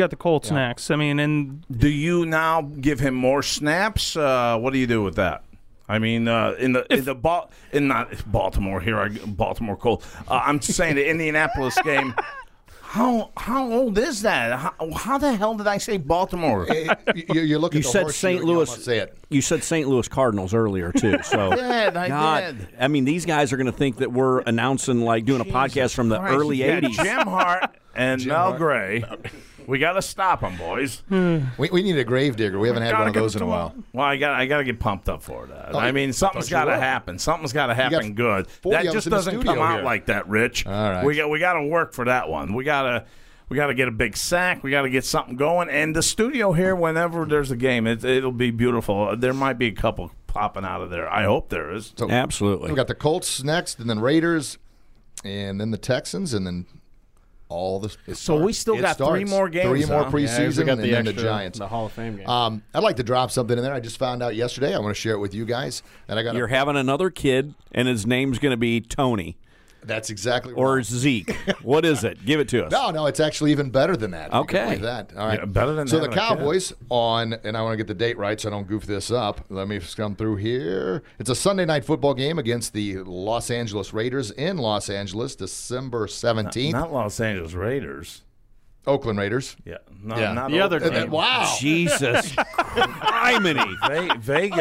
I mean, and do you now give him more snaps? What do you do with that? I mean, not Baltimore here. Baltimore Colts. I'm saying the Indianapolis game. How old is that? How the hell did I say Baltimore? You look at you said St. Louis. Say it. You said St. Louis Cardinals earlier too. So I did. I mean, these guys are going to think that we're announcing doing a podcast from the early '80s. Jim Hart and Mel Gray. We got to stop them, boys. We need a grave digger. We haven't had one of those in a while. Well, I got to get pumped up for that. I mean, something's got to happen. Something's got to happen good. That just doesn't come out like that, Rich. All right. We got to work for that one. We got to get a big sack. We got to get something going. And the studio here, whenever there's a game, it'll be beautiful. There might be a couple popping out of there. I hope there is. So absolutely. We got the Colts next, and then Raiders, and then the Texans, and then all this. So we still got 3 more games. 3 more preseason, and then the Giants. The Hall of Fame game. I'd like to drop something in there. I just found out yesterday. I want to share it with you guys. And You're having another kid, and his name's going to be Tony. That's exactly right. Or Zeke? What is it? Give it to us. No, it's actually even better than that. Okay. That. All right. Yeah, better than so that. So the Cowboys and I want to get the date right so I don't goof this up. Let me come through here. It's a Sunday night football game against the Los Angeles Raiders in Los Angeles, December 17th. Not Los Angeles Raiders. Oakland Raiders. Yeah. Not the other team. Wow. Jesus. Criminy.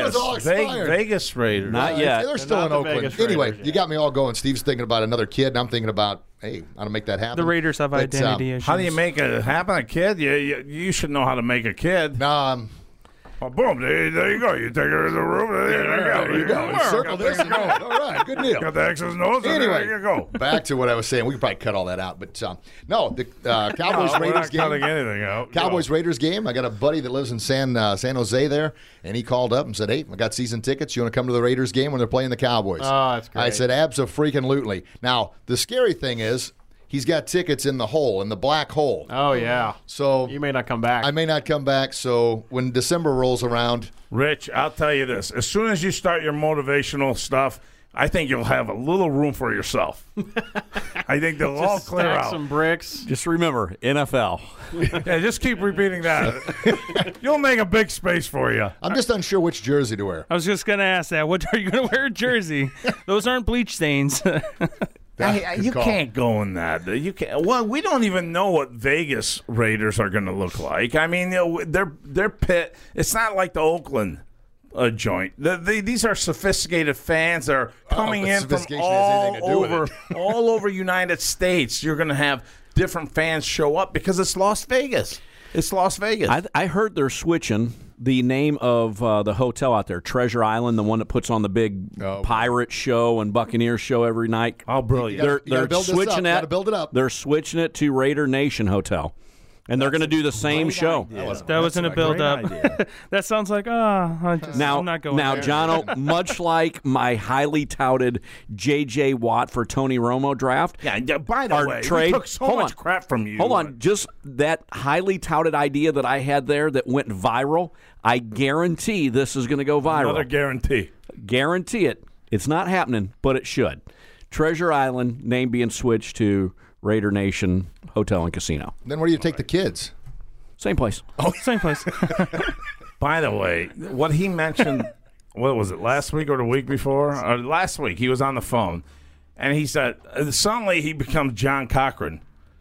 Vegas Raiders. Not yet. They're still in Oakland. Anyway, you got me all going. Steve's thinking about another kid, and I'm thinking about, hey, how to make that happen. The Raiders have identity issues. How do you make it happen? A kid? You should know how to make a kid. Oh, boom. There you go. You take her to the room. There you go. Circle this. All right. Good deal. Got the X's and O's. Anyway, there you go. Back to what I was saying. We could probably cut all that out. But no, the Cowboys-Raiders game. We're not cutting anything out. Cowboys-Raiders game. I got a buddy that lives in San Jose there, and he called up and said, hey, I got season tickets. You want to come to the Raiders game when they're playing the Cowboys? Oh, that's great. I said, abso-freaking-lutely. Now, the scary thing is, he's got tickets in the black hole. Oh, yeah. So you may not come back. I may not come back. So when December rolls around. Rich, I'll tell you this. As soon as you start your motivational stuff, I think you'll have a little room for yourself. I think they'll all clear out. Some bricks. Just remember, NFL. Yeah, just keep repeating that. You'll make a big space for you. I'm just unsure which jersey to wear. I was just going to ask that. What are you going to wear a jersey? Those aren't bleach stains. You can't go in that. You can't. Well, we don't even know what Vegas Raiders are going to look like. I mean, their pit. It's not like the Oakland joint. These are sophisticated fans that are coming in from all over United States. You're going to have different fans show up because it's Las Vegas. It's Las Vegas. I heard they're switching the name of the hotel out there, Treasure Island, the one that puts on the big pirate show and Buccaneer show every night. Oh, brilliant! They're switching it. Build it up. They're switching it to Raider Nation Hotel. And they're going to do the same show. That wasn't a build-up. That sounds like, I'm not going now, there. Jono, much like my highly touted J.J. Watt for Tony Romo draft. Yeah, by the way, we took so much crap from you. Hold on. Just that highly touted idea that I had there that went viral, I guarantee this is going to go viral. Another guarantee. Guarantee it. It's not happening, but it should. Treasure Island, name being switched to Raider Nation Hotel and Casino. Then where do you take the kids? Same place. Oh, same place. By the way, what he mentioned, what was it, last week or the week before? Last week, he was on the phone, and he said, suddenly he becomes John Cochran.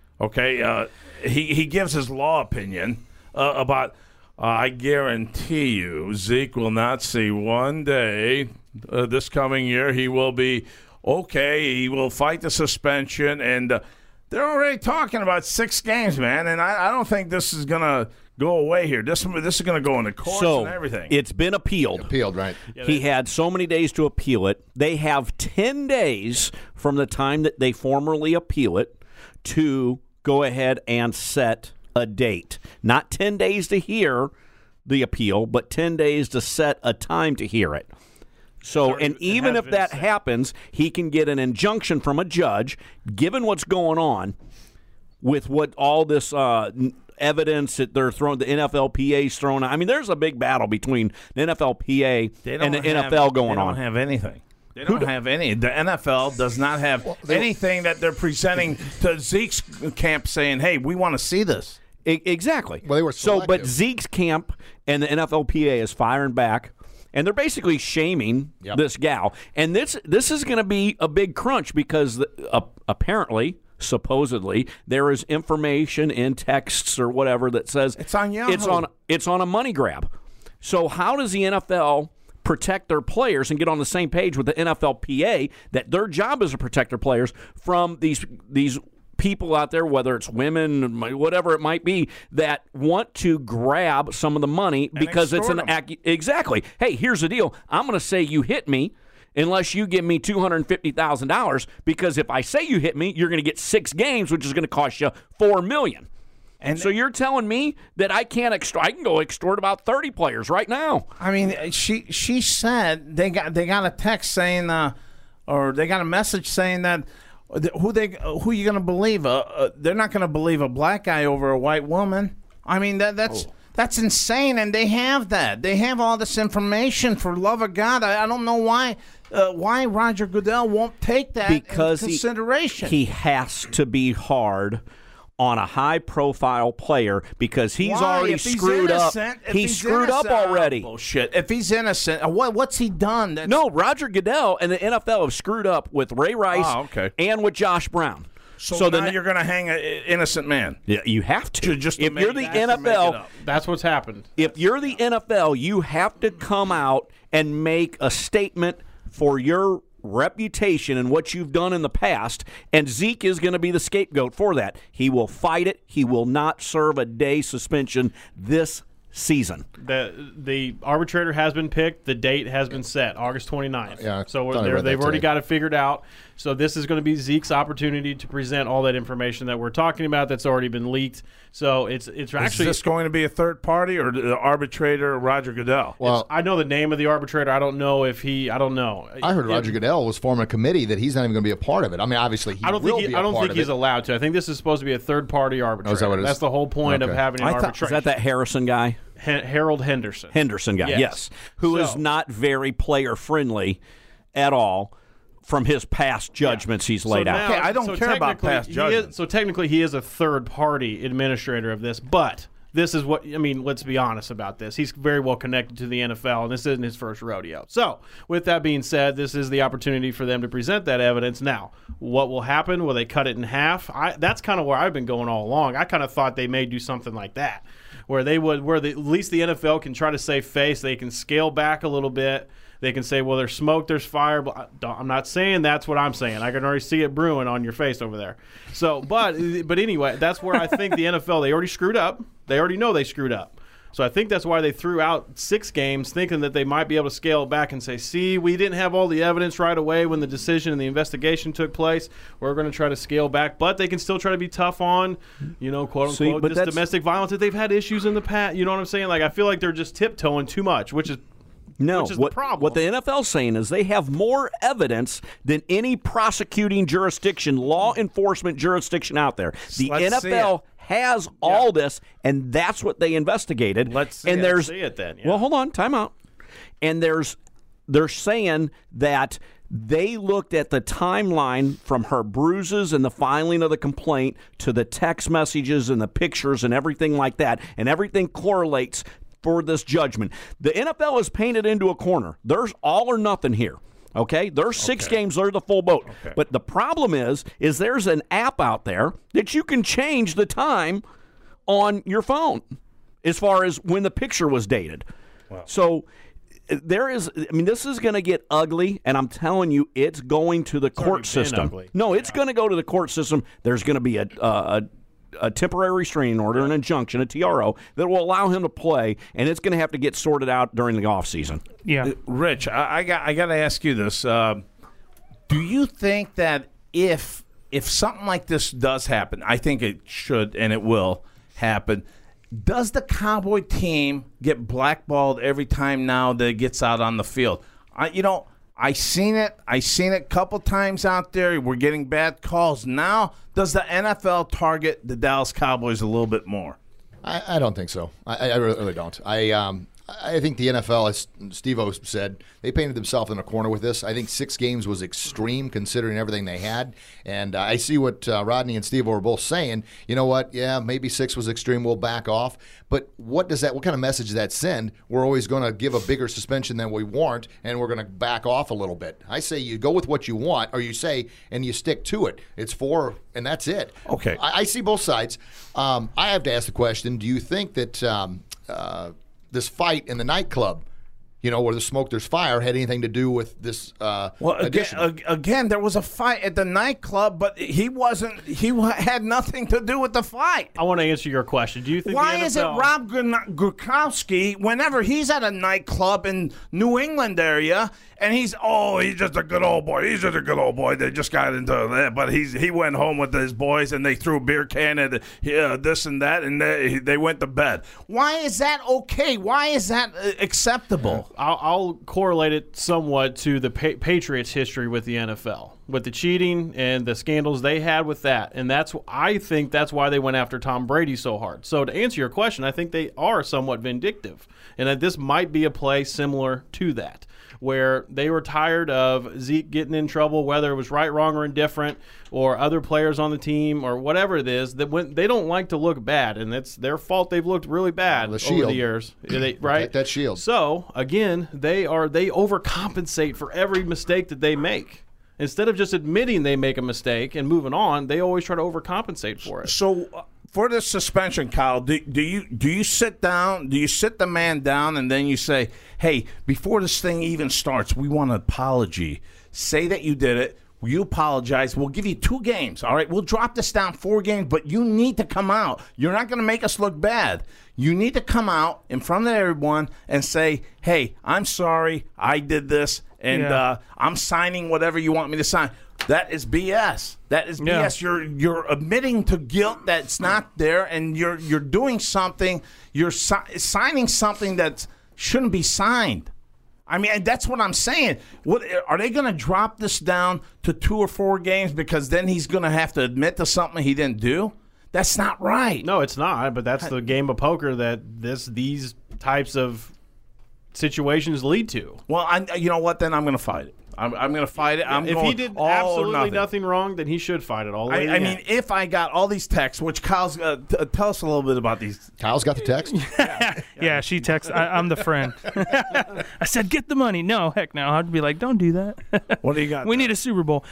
Okay? He gives his law opinion about, I guarantee you, Zeke will not see one day this coming year. He will be okay. He will fight the suspension, and they're already talking about 6 games, man, and I don't think this is going to go away here. This is going to go into courts and everything. It's been appealed. Appealed, right. He had so many days to appeal it. They have 10 days from the time that they formally appeal it to go ahead and set a date. Not 10 days to hear the appeal, but 10 days to set a time to hear it. So, and even if that happens, he can get an injunction from a judge, given what's going on with what all this evidence that they're throwing, the NFLPA's throwing. I mean, there's a big battle between the NFLPA and the NFL going on. They don't have anything. They don't have any. The NFL does not have anything that they're presenting to Zeke's camp saying, hey, we want to see this. Exactly. Well, they were selective. but Zeke's camp and the NFLPA is firing back. And they're basically shaming this gal. And this is going to be a big crunch because apparently, supposedly, there is information in texts or whatever that says it's on Yahoo. It's on a money grab. So how does the NFL protect their players and get on the same page with the NFLPA that their job is to protect their players from these people out there, whether it's women, whatever it might be, that want to grab some of the money because it's an exactly. Hey, here's the deal. I'm going to say you hit me unless you give me $250,000 because if I say you hit me, you're going to get 6 games, which is going to cost you $4 million. And so you're telling me that I can go extort about 30 players right now. I mean, she said they got a text saying, or they got a message saying that. Who are you going to believe? They're not going to believe a black guy over a white woman. I mean, that's That's insane, and they have that. They have all this information. For love of God, I don't know why Roger Goodell won't take that into consideration. He has to be hard on a high-profile player because he's already screwed up. He's screwed up already. Bullshit. If he's innocent, what's he done? No, Roger Goodell and the NFL have screwed up with Ray Rice and with Josh Brown. So now you're going to hang an innocent man. Yeah, you have to. If you're the NFL, that's what's happened. If you're the NFL, you have to come out and make a statement for your reputation and what you've done in the past, and Zeke is going to be the scapegoat for that. He will fight it. He will not serve a day suspension this season. The arbitrator has been picked. The date has been set, August 29th. Yeah, so they've already got it figured out. So this is going to be Zeke's opportunity to present all that information that we're talking about that's already been leaked. So it's actually... Is this going to be a third party or the arbitrator Roger Goodell? Well, I know the name of the arbitrator. I don't know if he... I don't know. I heard Roger Goodell was forming a committee that he's not even going to be a part of it. I mean, obviously, I don't think he's allowed to. I think this is supposed to be a third-party arbitrator. Oh, is that what it is? That's the whole point of having an arbitration. Is that Harrison guy? Harold Henderson. Henderson guy, yes. Who is not very player-friendly at all from his past judgments he's laid out. Okay, I don't care about past judgments. So technically he is a third-party administrator of this, but this is what, I mean, let's be honest about this. He's very well connected to the NFL, and this isn't his first rodeo. So with that being said, this is the opportunity for them to present that evidence. Now, what will happen? Will they cut it in half? That's kind of where I've been going all along. I kind of thought they may do something like that, where at least the NFL can try to save face. They can scale back a little bit. They can say, well, there's smoke, there's fire. But I'm not saying that's what I'm saying. I can already see it brewing on your face over there. So, but anyway, that's where I think the NFL, they already screwed up. They already know they screwed up. So I think that's why they threw out 6 games, thinking that they might be able to scale back and say, see, we didn't have all the evidence right away when the decision and the investigation took place. We're going to try to scale back. But they can still try to be tough on, quote, unquote, this domestic violence. That they've had issues in the past. You know what I'm saying? Like, I feel like they're just tiptoeing too much, which is the problem. What the NFL's saying is they have more evidence than any prosecuting jurisdiction, law enforcement jurisdiction out there. The NFL has all this, and that's what they investigated. Let's see it then. Yeah. Well, hold on, time out. And they're saying that they looked at the timeline from her bruises and the filing of the complaint to the text messages and the pictures and everything like that, and everything correlates for this judgment. The NFL is painted into a corner. There's all or nothing here. Okay? There's 6 games, they're the full boat. Okay. But the problem is there's an app out there that you can change the time on your phone as far as when the picture was dated. Wow. So this is going to get ugly, and I'm telling you, it's going to the court system. Ugly. No, it's going to go to the court system. There's going to be a temporary restraining order, an injunction, a TRO that will allow him to play, and it's going to have to get sorted out during the offseason. Yeah, Rich, I got to ask you this: do you think that if something like this does happen, I think it should and it will happen, does the Cowboy team get blackballed every time now that it gets out on the field? I seen it a couple times out there. We're getting bad calls. Now, does the NFL target the Dallas Cowboys a little bit more? I don't think so. I really don't. I think the NFL, as Steve-O said, they painted themselves in a corner with this. I think 6 games was extreme considering everything they had. And I see what Rodney and Steve-O were both saying. You know what? Yeah, maybe 6 was extreme. We'll back off. But what kind of message does that send? We're always going to give a bigger suspension than we warrant, and we're going to back off a little bit. I say you go with what you want, or you say, and you stick to it. It's 4, and that's it. Okay. I see both sides. I have to ask the question, do you think that this fight in the nightclub, where there's smoke, there's fire, had anything to do with this? Again, there was a fight at the nightclub, but he had nothing to do with the fight. I want to answer your question. Do you think why is it Rob Gronkowski, whenever he's at a nightclub in New England area, and he's just a good old boy. He's just a good old boy. They just got into that, but he went home with his boys, and they threw a beer can at this and that, and they went to bed. Why is that okay? Why is that acceptable? I'll correlate it somewhat to the Patriots' history with the NFL. with the cheating and the scandals they had with that. And I think that's why they went after Tom Brady so hard. So to answer your question, I think they are somewhat vindictive. And that this might be a play similar to that, where they were tired of Zeke getting in trouble, whether it was right, wrong, or indifferent, or other players on the team, or whatever it is. That when they don't like to look bad, and it's their fault they've looked really bad over the years, right? That shield. So again, they overcompensate for every mistake that they make. Instead of just admitting they make a mistake and moving on, they always try to overcompensate for it. So for the suspension, Kyle, do you sit down? Do you sit the man down and then you say, "Hey, before this thing even starts, we want an apology. Say that you did it. You apologize. We'll give you 2 games. All right, we'll drop this down 4 games, but you need to come out. You're not going to make us look bad. You need to come out in front of everyone and say, "Hey, I'm sorry. I did this, and I'm signing whatever you want me to sign." That is BS. That is BS. You're admitting to guilt that's not there, and you're doing something. You're signing something that shouldn't be signed. I mean, and that's what I'm saying. What are they going to drop this down to 2 or 4 games because then he's going to have to admit to something he didn't do? That's not right. No, it's not. But that's the game of poker that these types of situations lead to. Well, you know what? Then I'm going to fight it. I'm going to fight it. If he did absolutely nothing wrong, then he should fight it all the way. I mean, if I got all these texts, which Kyle's tell us a little bit about these. Kyle's got the text? Yeah, she texts. I'm the friend. I said, get the money. No, heck no. I'd be like, don't do that. What do you got? We need a Super Bowl.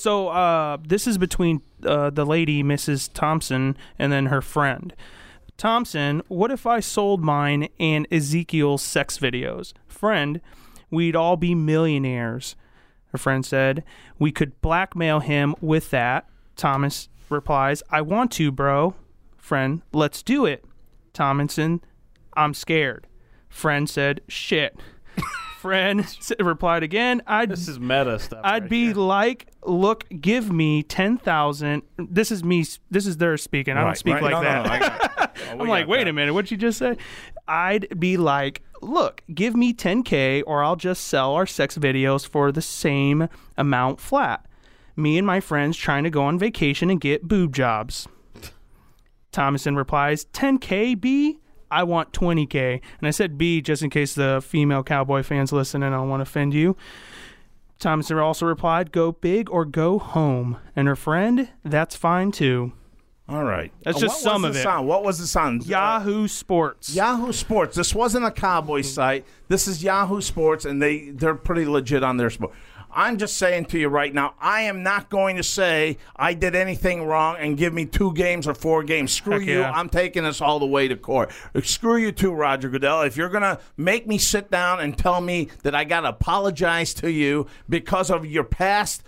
So this is between the lady, Mrs. Thompson, and then her friend. Thompson, what if I sold mine and Ezekiel's sex videos? Friend, we'd all be millionaires. Her friend said, we could blackmail him with that. Thomas replies, I want to, bro. Friend, let's do it. Thomason, I'm scared. Friend said, shit. Friend replied again, this is meta stuff. I'd be like, look, give me 10,000. This is their speaking. I don't speak like that. I'm like, wait a minute, what'd you just say? I'd be like, look, give me 10K or I'll just sell our sex videos for the same amount flat. Me and my friends trying to go on vacation and get boob jobs. Thomason replies, 10K, B? I want 20K. And I said B just in case the female cowboy fans listen and I don't want to offend you. Thomason also replied, go big or go home. And her friend, that's fine too. All right. That's just some of it. What was the sound? Yahoo Sports. Yahoo Sports. This wasn't a Cowboy site. This is Yahoo Sports, and they're pretty legit on their sport. I'm just saying to you right now, I am not going to say I did anything wrong and give me 2 games or 4 games. Screw you. Yeah. I'm taking this all the way to court. Screw you too, Roger Goodell. If you're going to make me sit down and tell me that I got to apologize to you because of your past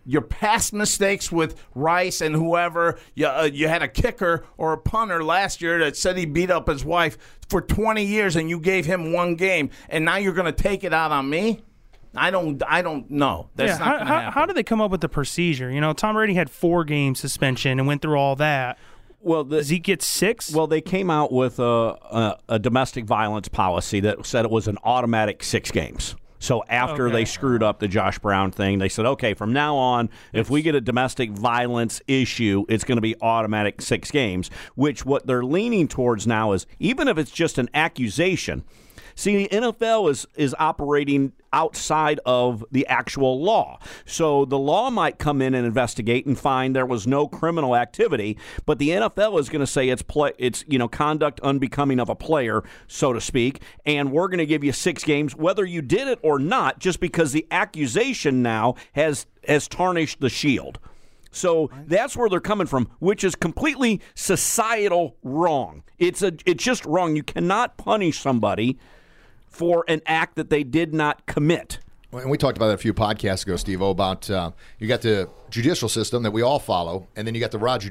mistakes with Rice and whoever, you had a kicker or a punter last year that said he beat up his wife for 20 years and you gave him 1 game, and now you're going to take it out on me? I don't know. That's not going to happen. How did they come up with the procedure? You know, Tom Brady had 4-game suspension and went through all that. Well, Zeke gets 6? Well, they came out with a domestic violence policy that said it was an automatic 6 games. So after they screwed up the Josh Brown thing, they said, okay, from now on, if we get a domestic violence issue, it's going to be automatic 6 games, which what they're leaning towards now is even if it's just an accusation. See, the NFL is operating outside of the actual law. So the law might come in and investigate and find there was no criminal activity, but the NFL is going to say it's conduct unbecoming of a player, so to speak, and we're going to give you 6 games whether you did it or not, just because the accusation now has tarnished the shield. So that's where they're coming from, which is completely societal wrong. It's just wrong. You cannot punish somebody for an act that they did not commit. And we talked about that a few podcasts ago, Steve-O, about you got the judicial system that we all follow, and then you got the Roger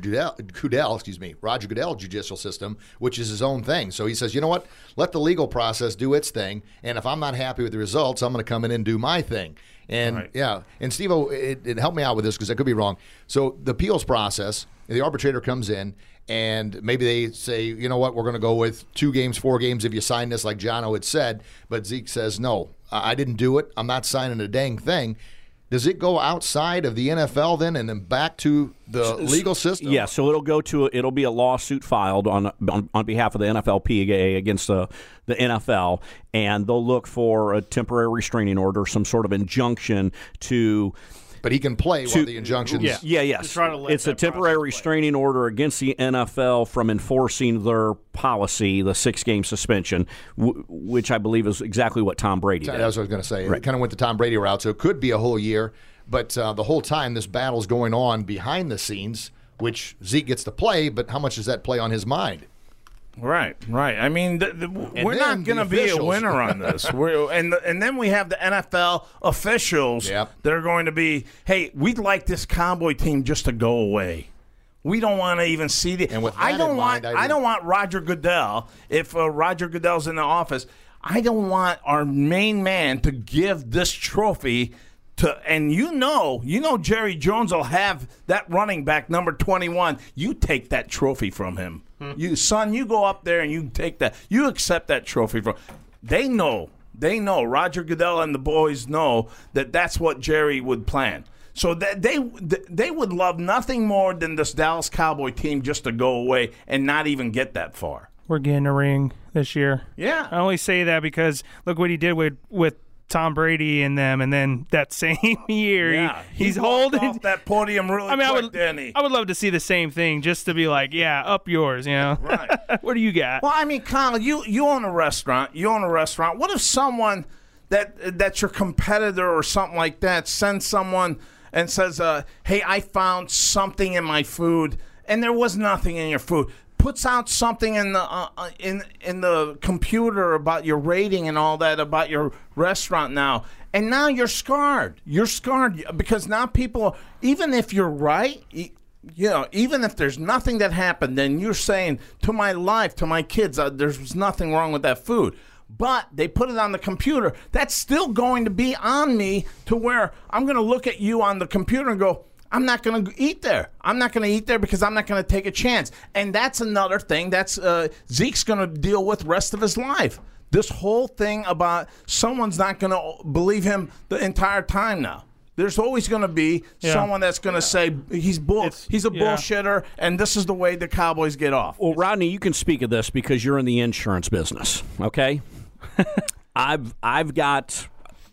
Goodell judicial system, which is his own thing. So he says, you know what, let the legal process do its thing, and if I'm not happy with the results, I'm going to come in and do my thing. And and Steve-O, it helped me out with this because I could be wrong. So the appeals process, the arbitrator comes in, and maybe they say, you know what, we're going to go with 2 games, 4 games if you sign this like Jono had said, but Zeke says, no, I didn't do it. I'm not signing a dang thing. Does it go outside of the NFL then and then back to the legal system? Yeah, so it'll be a lawsuit filed on behalf of the NFLPA against the NFL, and they'll look for a temporary restraining order, some sort of injunction to. But he can play while the injunctions. Yes. It's a temporary restraining order against the NFL from enforcing their policy, the 6-game suspension, which I believe is exactly what Tom Brady did. That's what I was going to say. Right. It kind of went the Tom Brady route, so it could be a whole year. But the whole time this battle's going on behind the scenes, which Zeke gets to play, but how much does that play on his mind? Right. I mean, we're not going to be a winner on this. And then we have the NFL officials that are going to be, hey, we'd like this Cowboy team just to go away. We don't want to even see the. And with that I don't want Roger Goodell. If Roger Goodell's in the office, I don't want our main man to give this trophy to. And you know, Jerry Jones will have that running back number 21. You take that trophy from him. You go up there and you take that. You accept that trophy from. They know. Roger Goodell and the boys know that that's what Jerry would plan. So that they would love nothing more than this Dallas Cowboy team just to go away and not even get that far. We're getting a ring this year. Yeah, I only say that because look what he did with Tom Brady and them, and then that same year he's holding off that podium really quick, didn't he? I would love to see the same thing, just to be like, up yours, Right. What do you got? Well, I mean, Colin, you own a restaurant. What if someone that's your competitor or something like that sends someone and says, hey, I found something in my food, and there was nothing in your food. Puts out something in the computer about your rating and all that about your restaurant now, and now you're scarred. You're scarred because now people, even if you're right, even if there's nothing that happened, then you're saying to my life, to my kids, there's nothing wrong with that food. But they put it on the computer. That's still going to be on me to where I'm going to look at you on the computer and go, I'm not going to eat there. I'm not going to eat there because I'm not going to take a chance. And that's another thing that's Zeke's going to deal with the rest of his life. This whole thing about someone's not going to believe him the entire time now. There's always going to be someone that's going to say he's a bullshitter, and this is the way the Cowboys get off. Well, Rodney, you can speak of this because you're in the insurance business, okay? I've got,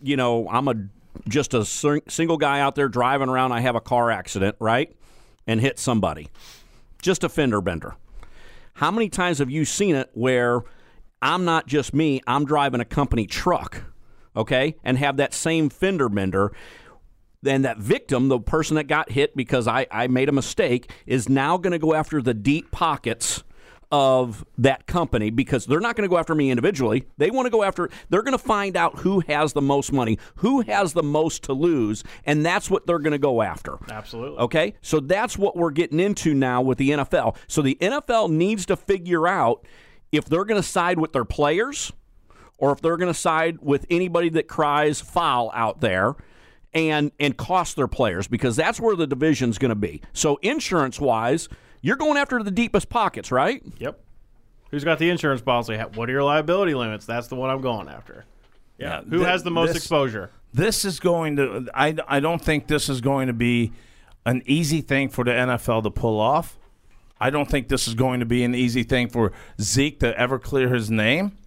I'm just a single guy out there driving around. I have a car accident, right, and hit somebody. Just a fender bender. How many times have you seen it where I'm not just me, I'm driving a company truck, okay, and have that same fender bender, then that victim, the person that got hit because I made a mistake, is now going to go after the deep pockets of that company because they're not going to go after me individually. They want to go after, they're going to find out who has the most money, who has the most to lose, and that's what they're going to go after. Absolutely. Okay? So that's what we're getting into now with the NFL. So the NFL needs to figure out if they're going to side with their players or if they're going to side with anybody that cries foul out there and cost their players, because that's where the division's going to be. So insurance-wise, you're going after the deepest pockets, right? Yep. Who's got the insurance policy? What are your liability limits? That's the one I'm going after. Yeah. Who has the most exposure? This is going to – I don't think this is going to be an easy thing for the NFL to pull off. I don't think this is going to be an easy thing for Zeke to ever clear his name.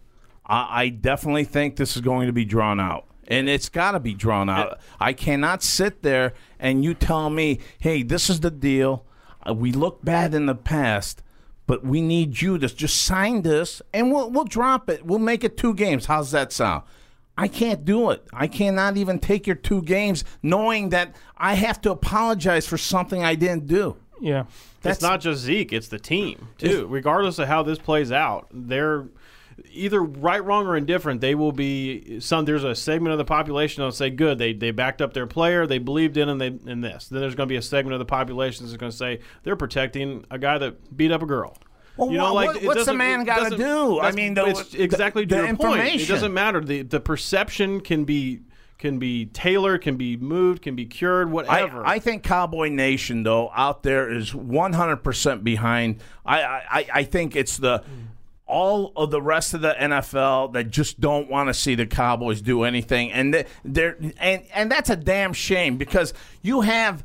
I definitely think this is going to be drawn out. And it's got to be drawn out. I cannot sit there and you tell me, hey, this is the deal. We look bad in the past, but we need you to just sign this, and we'll drop it. We'll make it 2 games. How's that sound? I can't do it. I cannot even take your 2 games knowing that I have to apologize for something I didn't do. Yeah. It's not just Zeke. It's the team, too. Regardless of how this plays out, they're either right, wrong, or indifferent. They will be there's a segment of the population that'll say, good, they backed up their player, they believed in this. Then there's going to be a segment of the population that's going to say they're protecting a guy that beat up a girl. Well, what's the man got to do? I mean, it's exactly to your point. It doesn't matter. The perception can be tailored, can be moved, can be cured, whatever. I think Cowboy Nation, though, out there is 100% behind. I think it's all of the rest of the NFL that just don't want to see the Cowboys do anything, and that's a damn shame because you have.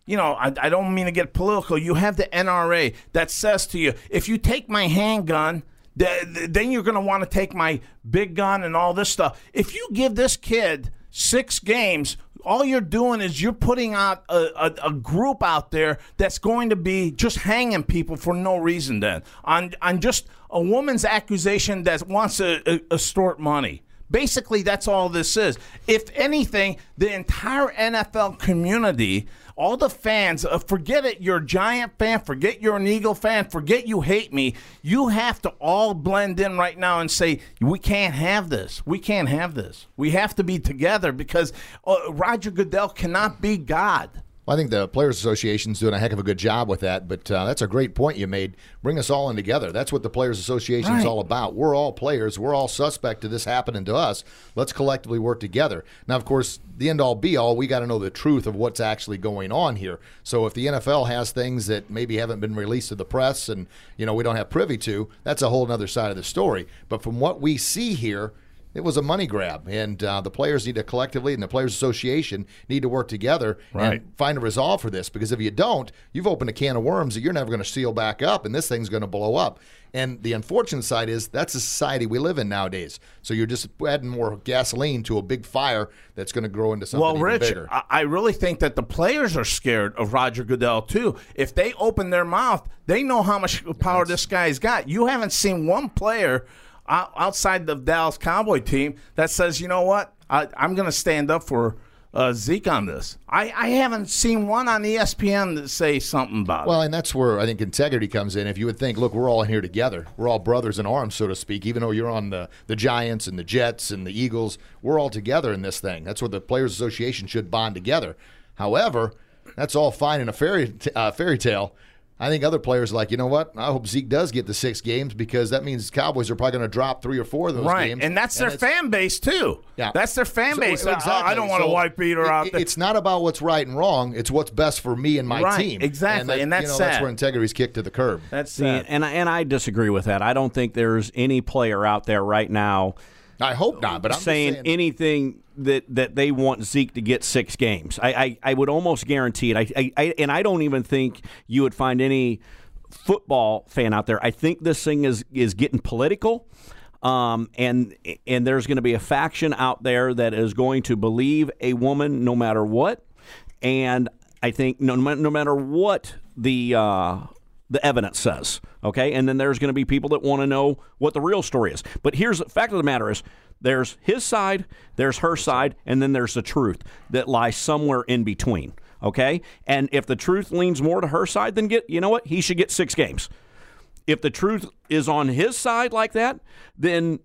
I don't mean to get political. You have the NRA that says to you, if you take my handgun, then you're going to want to take my big gun and all this stuff. If you give this kid 6 games, all you're doing is you're putting out a group out there that's going to be just hanging people for no reason then on just a woman's accusation that wants to extort money. Basically, that's all this is. If anything, the entire NFL community, all the fans, forget it, you're a Giant fan, forget you're an Eagle fan, forget you hate me. You have to all blend in right now and say, we can't have this. We can't have this. We have to be together because Roger Goodell cannot be God. Well, I think the Players Association's doing a heck of a good job with that, but that's a great point you made. Bring us all in together. That's what the Players Association is all about. We're all players. We're all suspect to this happening to us. Let's collectively work together. Now, of course, the end-all, be-all, we got to know the truth of what's actually going on here. So if the NFL has things that maybe haven't been released to the press and, we don't have privy to, that's a whole other side of the story. But from what we see here, it was a money grab, and the players need to collectively, and the Players Association need to work together and find a resolve for this. Because if you don't, you've opened a can of worms that you're never going to seal back up, and this thing's going to blow up. And the unfortunate side is that's the society we live in nowadays. So you're just adding more gasoline to a big fire that's going to grow into something even bigger. Well, Rich, I really think that the players are scared of Roger Goodell, too. If they open their mouth, they know how much power this guy's got. You haven't seen one player outside the Dallas Cowboy team that says, you know what, I'm going to stand up for Zeke on this. I haven't seen one on ESPN that say something about it. Well, and that's where I think integrity comes in. If you would think, look, we're all in here together. We're all brothers in arms, so to speak, even though you're on the Giants and the Jets and the Eagles. We're all together in this thing. That's where the Players Association should bond together. However, that's all fine in a fairy tale. I think other players are like, you know what? I hope Zeke does get the 6 games because that means Cowboys are probably going to drop 3 or 4 of those games. And that's their fan base, too. Yeah. That's their fan base. Exactly. I don't want a white beater out there. It's not about what's right and wrong. It's what's best for me and my team. Exactly. And that's sad. That's where integrity's kicked to the curb. That's sad. And I disagree with that. I don't think there's any player out there right now I hope not, but I'm saying anything that they want Zeke to get 6 games. I would almost guarantee it. And I don't even think you would find any football fan out there. I think this thing is getting political, and there's going to be a faction out there that is going to believe a woman no matter what. And I think no matter what the evidence says, okay? And then there's going to be people that want to know what the real story is. But here's the fact of the matter is there's his side, there's her side, and then there's the truth that lies somewhere in between, okay? And if the truth leans more to her side, then you know what? He should get 6 games. If the truth is on his side like that, then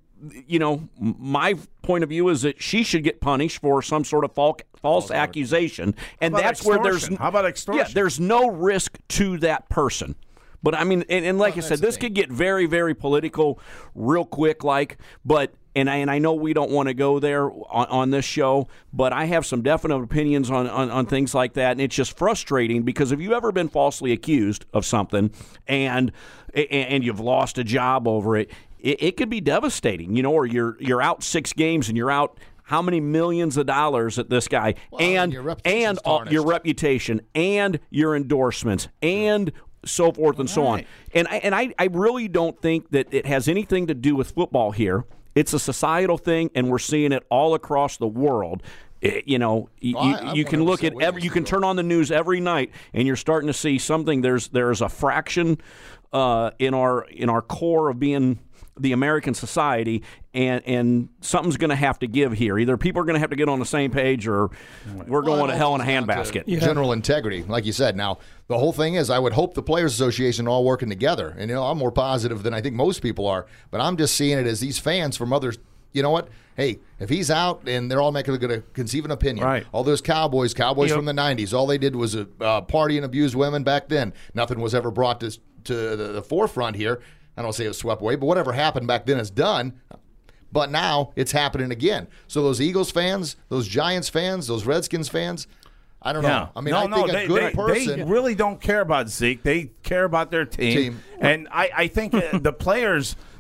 my point of view is that she should get punished for some sort of false accusation, and that's extortion? Where there's how about extortion? Yeah, there's no risk to that person. But I mean, and like I said, this could get very, very political, real quick. And I know we don't want to go there on this show, but I have some definite opinions on things like that, and it's just frustrating because if you've ever been falsely accused of something and you've lost a job over it, it could be devastating, or you're out 6 games and you're out how many millions of dollars at this guy, and your reputation and your endorsements and so forth and so on. And I really don't think that it has anything to do with football here. It's a societal thing, and we're seeing it all across the world. You can look at you can turn on the news every night, and you're starting to see something. There's a fraction in our core of being the American society, and something's going to have to give here. Either people are going to have to get on the same page, or we're going to hell in a handbasket. General integrity, like you said. Now, the whole thing is, I would hope the Players Association are all working together. And I'm more positive than I think most people are. But I'm just seeing it as these fans from others. You know what? Hey, if he's out and they're all going to conceive an opinion, right. All those Cowboys from the 90s, all they did was party and abuse women back then. Nothing was ever brought to the forefront here. I don't say it was swept away, but whatever happened back then is done. But now it's happening again. So those Eagles fans, those Giants fans, those Redskins fans, I don't know. I mean, I think a good person. They really don't care about Zeke. They care about their team. And I think the players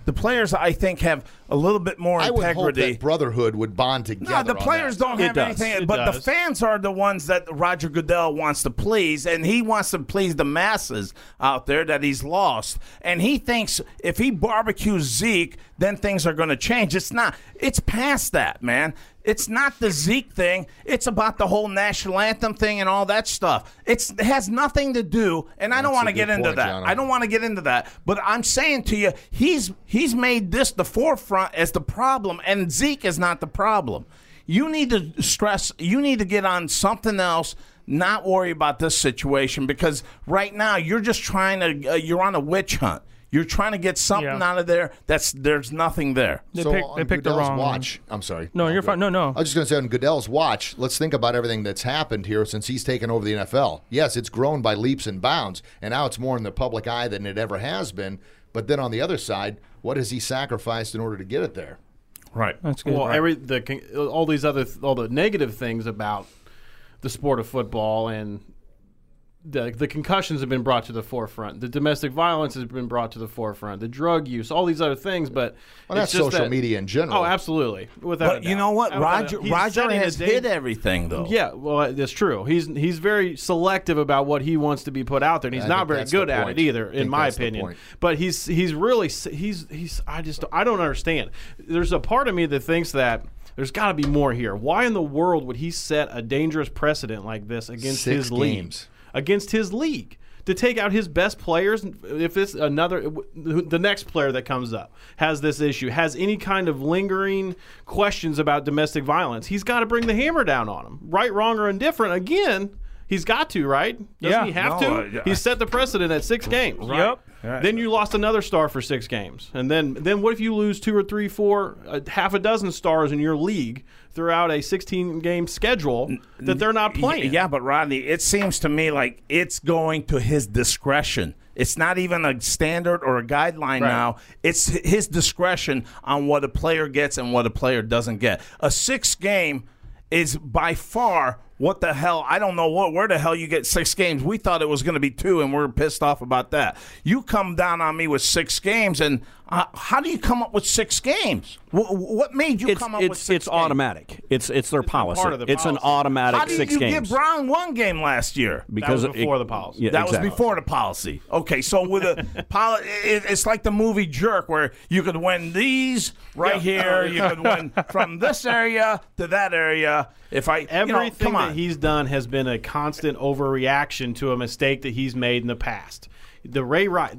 The players, I think, have a little bit more integrity. I would hope that brotherhood would bond together. No, the players don't have anything. But the fans are the ones that Roger Goodell wants to please, and he wants to please the masses out there that he's lost. And he thinks if he barbecues Zeke, then things are going to change. It's not. It's past that, man. It's not the Zeke thing. It's about the whole national anthem thing and all that stuff. It has nothing to do, and I don't want to get into that. John. I don't want to get into that. But I'm saying to you, he's made this the forefront as the problem, and Zeke is not the problem. You need to stress. You need to get on something else. Not worry about this situation, because right now you're just trying to. You're on a witch hunt. You're trying to get something out of there. There's nothing there. They picked the wrong watch. I'm sorry. No, you're fine. No. I was just going to say, on Goodell's watch, let's think about everything that's happened here since he's taken over the NFL. Yes, it's grown by leaps and bounds, and now it's more in the public eye than it ever has been. But then on the other side, what has he sacrificed in order to get it there? Right. That's good. Well, right. all the negative things about the sport of football, and the concussions have been brought to the forefront. The domestic violence has been brought to the forefront. The drug use, all these other things. But that's just social media in general. Oh, absolutely. But you know what? Roger has hid everything, though. Yeah, well, that's true. He's very selective about what he wants to be put out there, and he's not very good at it either, in my opinion. But he's really I don't understand. There's a part of me that thinks that there's got to be more here. Why in the world would he set a dangerous precedent like this against his league? Against his league, to take out his best players? If it's the next player that comes up has this issue, has any kind of lingering questions about domestic violence, he's got to bring the hammer down on him. Right, wrong, or indifferent, again, he's got to, right? Doesn't he have to? He set the precedent at 6 games. Right? Yep. Right. Then you lost another star for 6 games. And then what if you lose 2 or 3, 4, half a dozen stars in your league throughout a 16-game schedule that they're not playing? Yeah, but Rodney, it seems to me like it's going to his discretion. It's not even a standard or a guideline now. It's his discretion on what a player gets and what a player doesn't get. A 6-game is by far what the hell? I don't know where the hell you get 6 games. We thought it was going to be 2, and we're pissed off about that. You come down on me with 6 games, and how do you come up with 6 games? What made you come up with 6 games? It's automatic. It's their policy. It's an automatic 6 games. How did you give Brown 1 game last year? Because that was before the policy. Yeah, that was before the policy. Okay, so with a it's like the movie Jerk, where you could win these here. You could win from this area to that area. Everything that he's done has been a constant overreaction to a mistake that he's made in the past. The Ray Rice,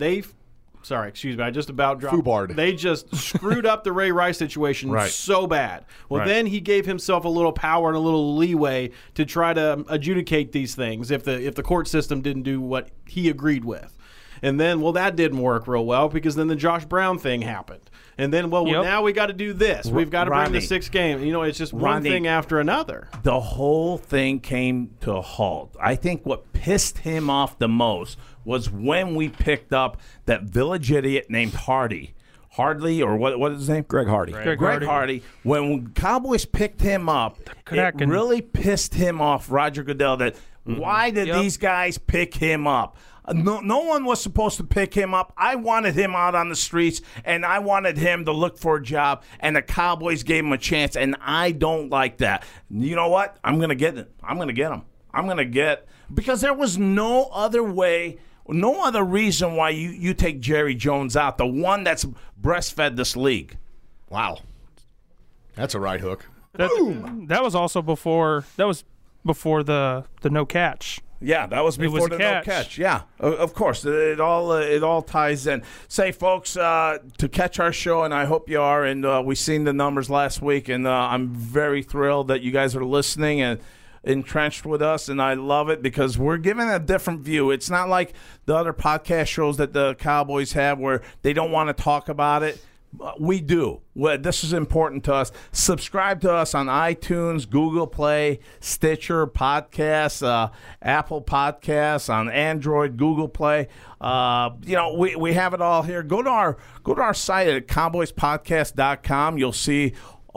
I just about dropped. Fubard. They just screwed up the Ray Rice situation so bad. Well, then he gave himself a little power and a little leeway to try to adjudicate these things if the court system didn't do what he agreed with. And then, that didn't work real well, because then the Josh Brown thing happened. And then, now we got to do this. We've got to bring the 6 game. It's just one thing after another. The whole thing came to a halt. I think what pissed him off the most was when we picked up that village idiot named Hardley, or what is his name? Greg Hardy. Greg Hardy. When Cowboys picked him up, it really pissed him off, Roger Goodell, that why did these guys pick him up? No one was supposed to pick him up. I wanted him out on the streets, and I wanted him to look for a job, and the Cowboys gave him a chance, and I don't like that. You know what? I'm going to get it. I'm going to get him. Because there was no other way, no other reason why you take Jerry Jones out, the one that's breastfed this league. Wow. That's a right hook. That was also before the no catch. Yeah, that was before the no catch. Yeah, of course. It all ties in. Say, folks, to catch our show, and I hope you are, and we've seen the numbers last week, and I'm very thrilled that you guys are listening and entrenched with us, and I love it because we're giving a different view. It's not like the other podcast shows that the Cowboys have where they don't want to talk about it. We do. This is important to us. Subscribe to us on iTunes, Google Play, Stitcher, Podcasts, Apple Podcasts, on Android, Google Play. We have it all here. Go to our site at cowboyspodcast.com. You'll see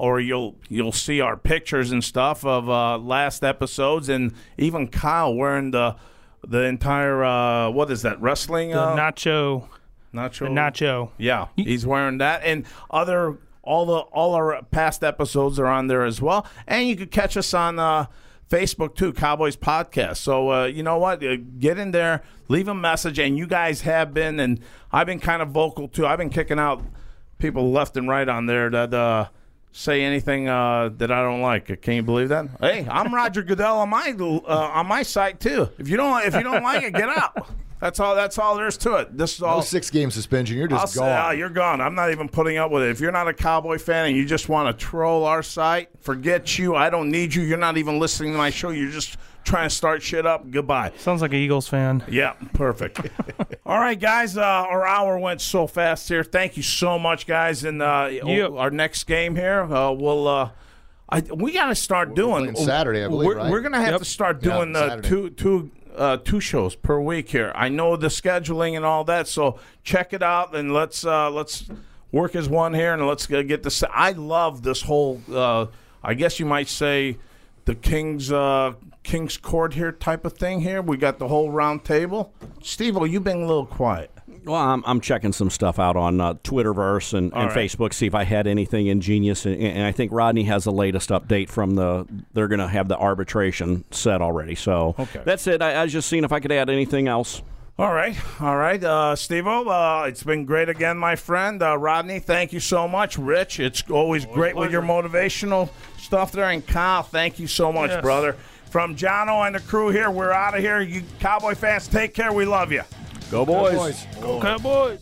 our pictures and stuff of last episodes, and even Kyle wearing the entire what is that, wrestling? The nacho Nacho. Yeah, he's wearing that, and all our past episodes are on there as well. And you can catch us on Facebook too, Cowboys Podcast. So you know what? Get in there, leave a message, and you guys have been, and I've been kind of vocal too. I've been kicking out people left and right on there that say anything that I don't like. Can you believe that? Hey, I'm Roger Goodell on my site too. If you don't like it, get out. That's all there is to it. This is all 6-game suspension. You're just gone. You're gone. I'm not even putting up with it. If you're not a Cowboy fan and you just want to troll our site, forget you. I don't need you. You're not even listening to my show. You're just trying to start shit up. Goodbye. Sounds like an Eagles fan. Yeah, perfect. All right, guys. Our hour went so fast here. Thank you so much, guys. And our next game here, we got to start doing Saturday. I believe we're going to have to start doing two shows per week here. I know the scheduling and all that, so check it out and let's work as one here and let's get this. I love this whole. I guess you might say the King's Court here type of thing here. We got the whole round table. Steve-O, you've been a little quiet. Well, I'm checking some stuff out on Twitterverse and Facebook, see if I had anything ingenious. And I think Rodney has the latest update from they're going to have the arbitration set already. So That's it. I was just seeing if I could add anything else. All right. Steve-O, it's been great again, my friend. Rodney, thank you so much. Rich, it's always great with your motivational stuff there. And Kyle, thank you so much, brother. From Jono and the crew here, we're out of here. You Cowboy fans, take care. We love you. Go Boys. Go Cowboys.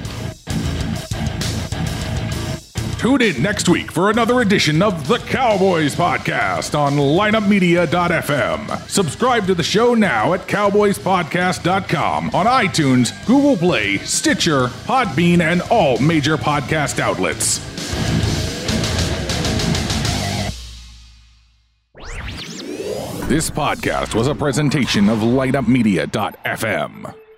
Tune in next week for another edition of the Cowboys Podcast on lineupmedia.fm. Subscribe to the show now at cowboyspodcast.com on iTunes, Google Play, Stitcher, Podbean, and all major podcast outlets. This podcast was a presentation of lineupmedia.fm.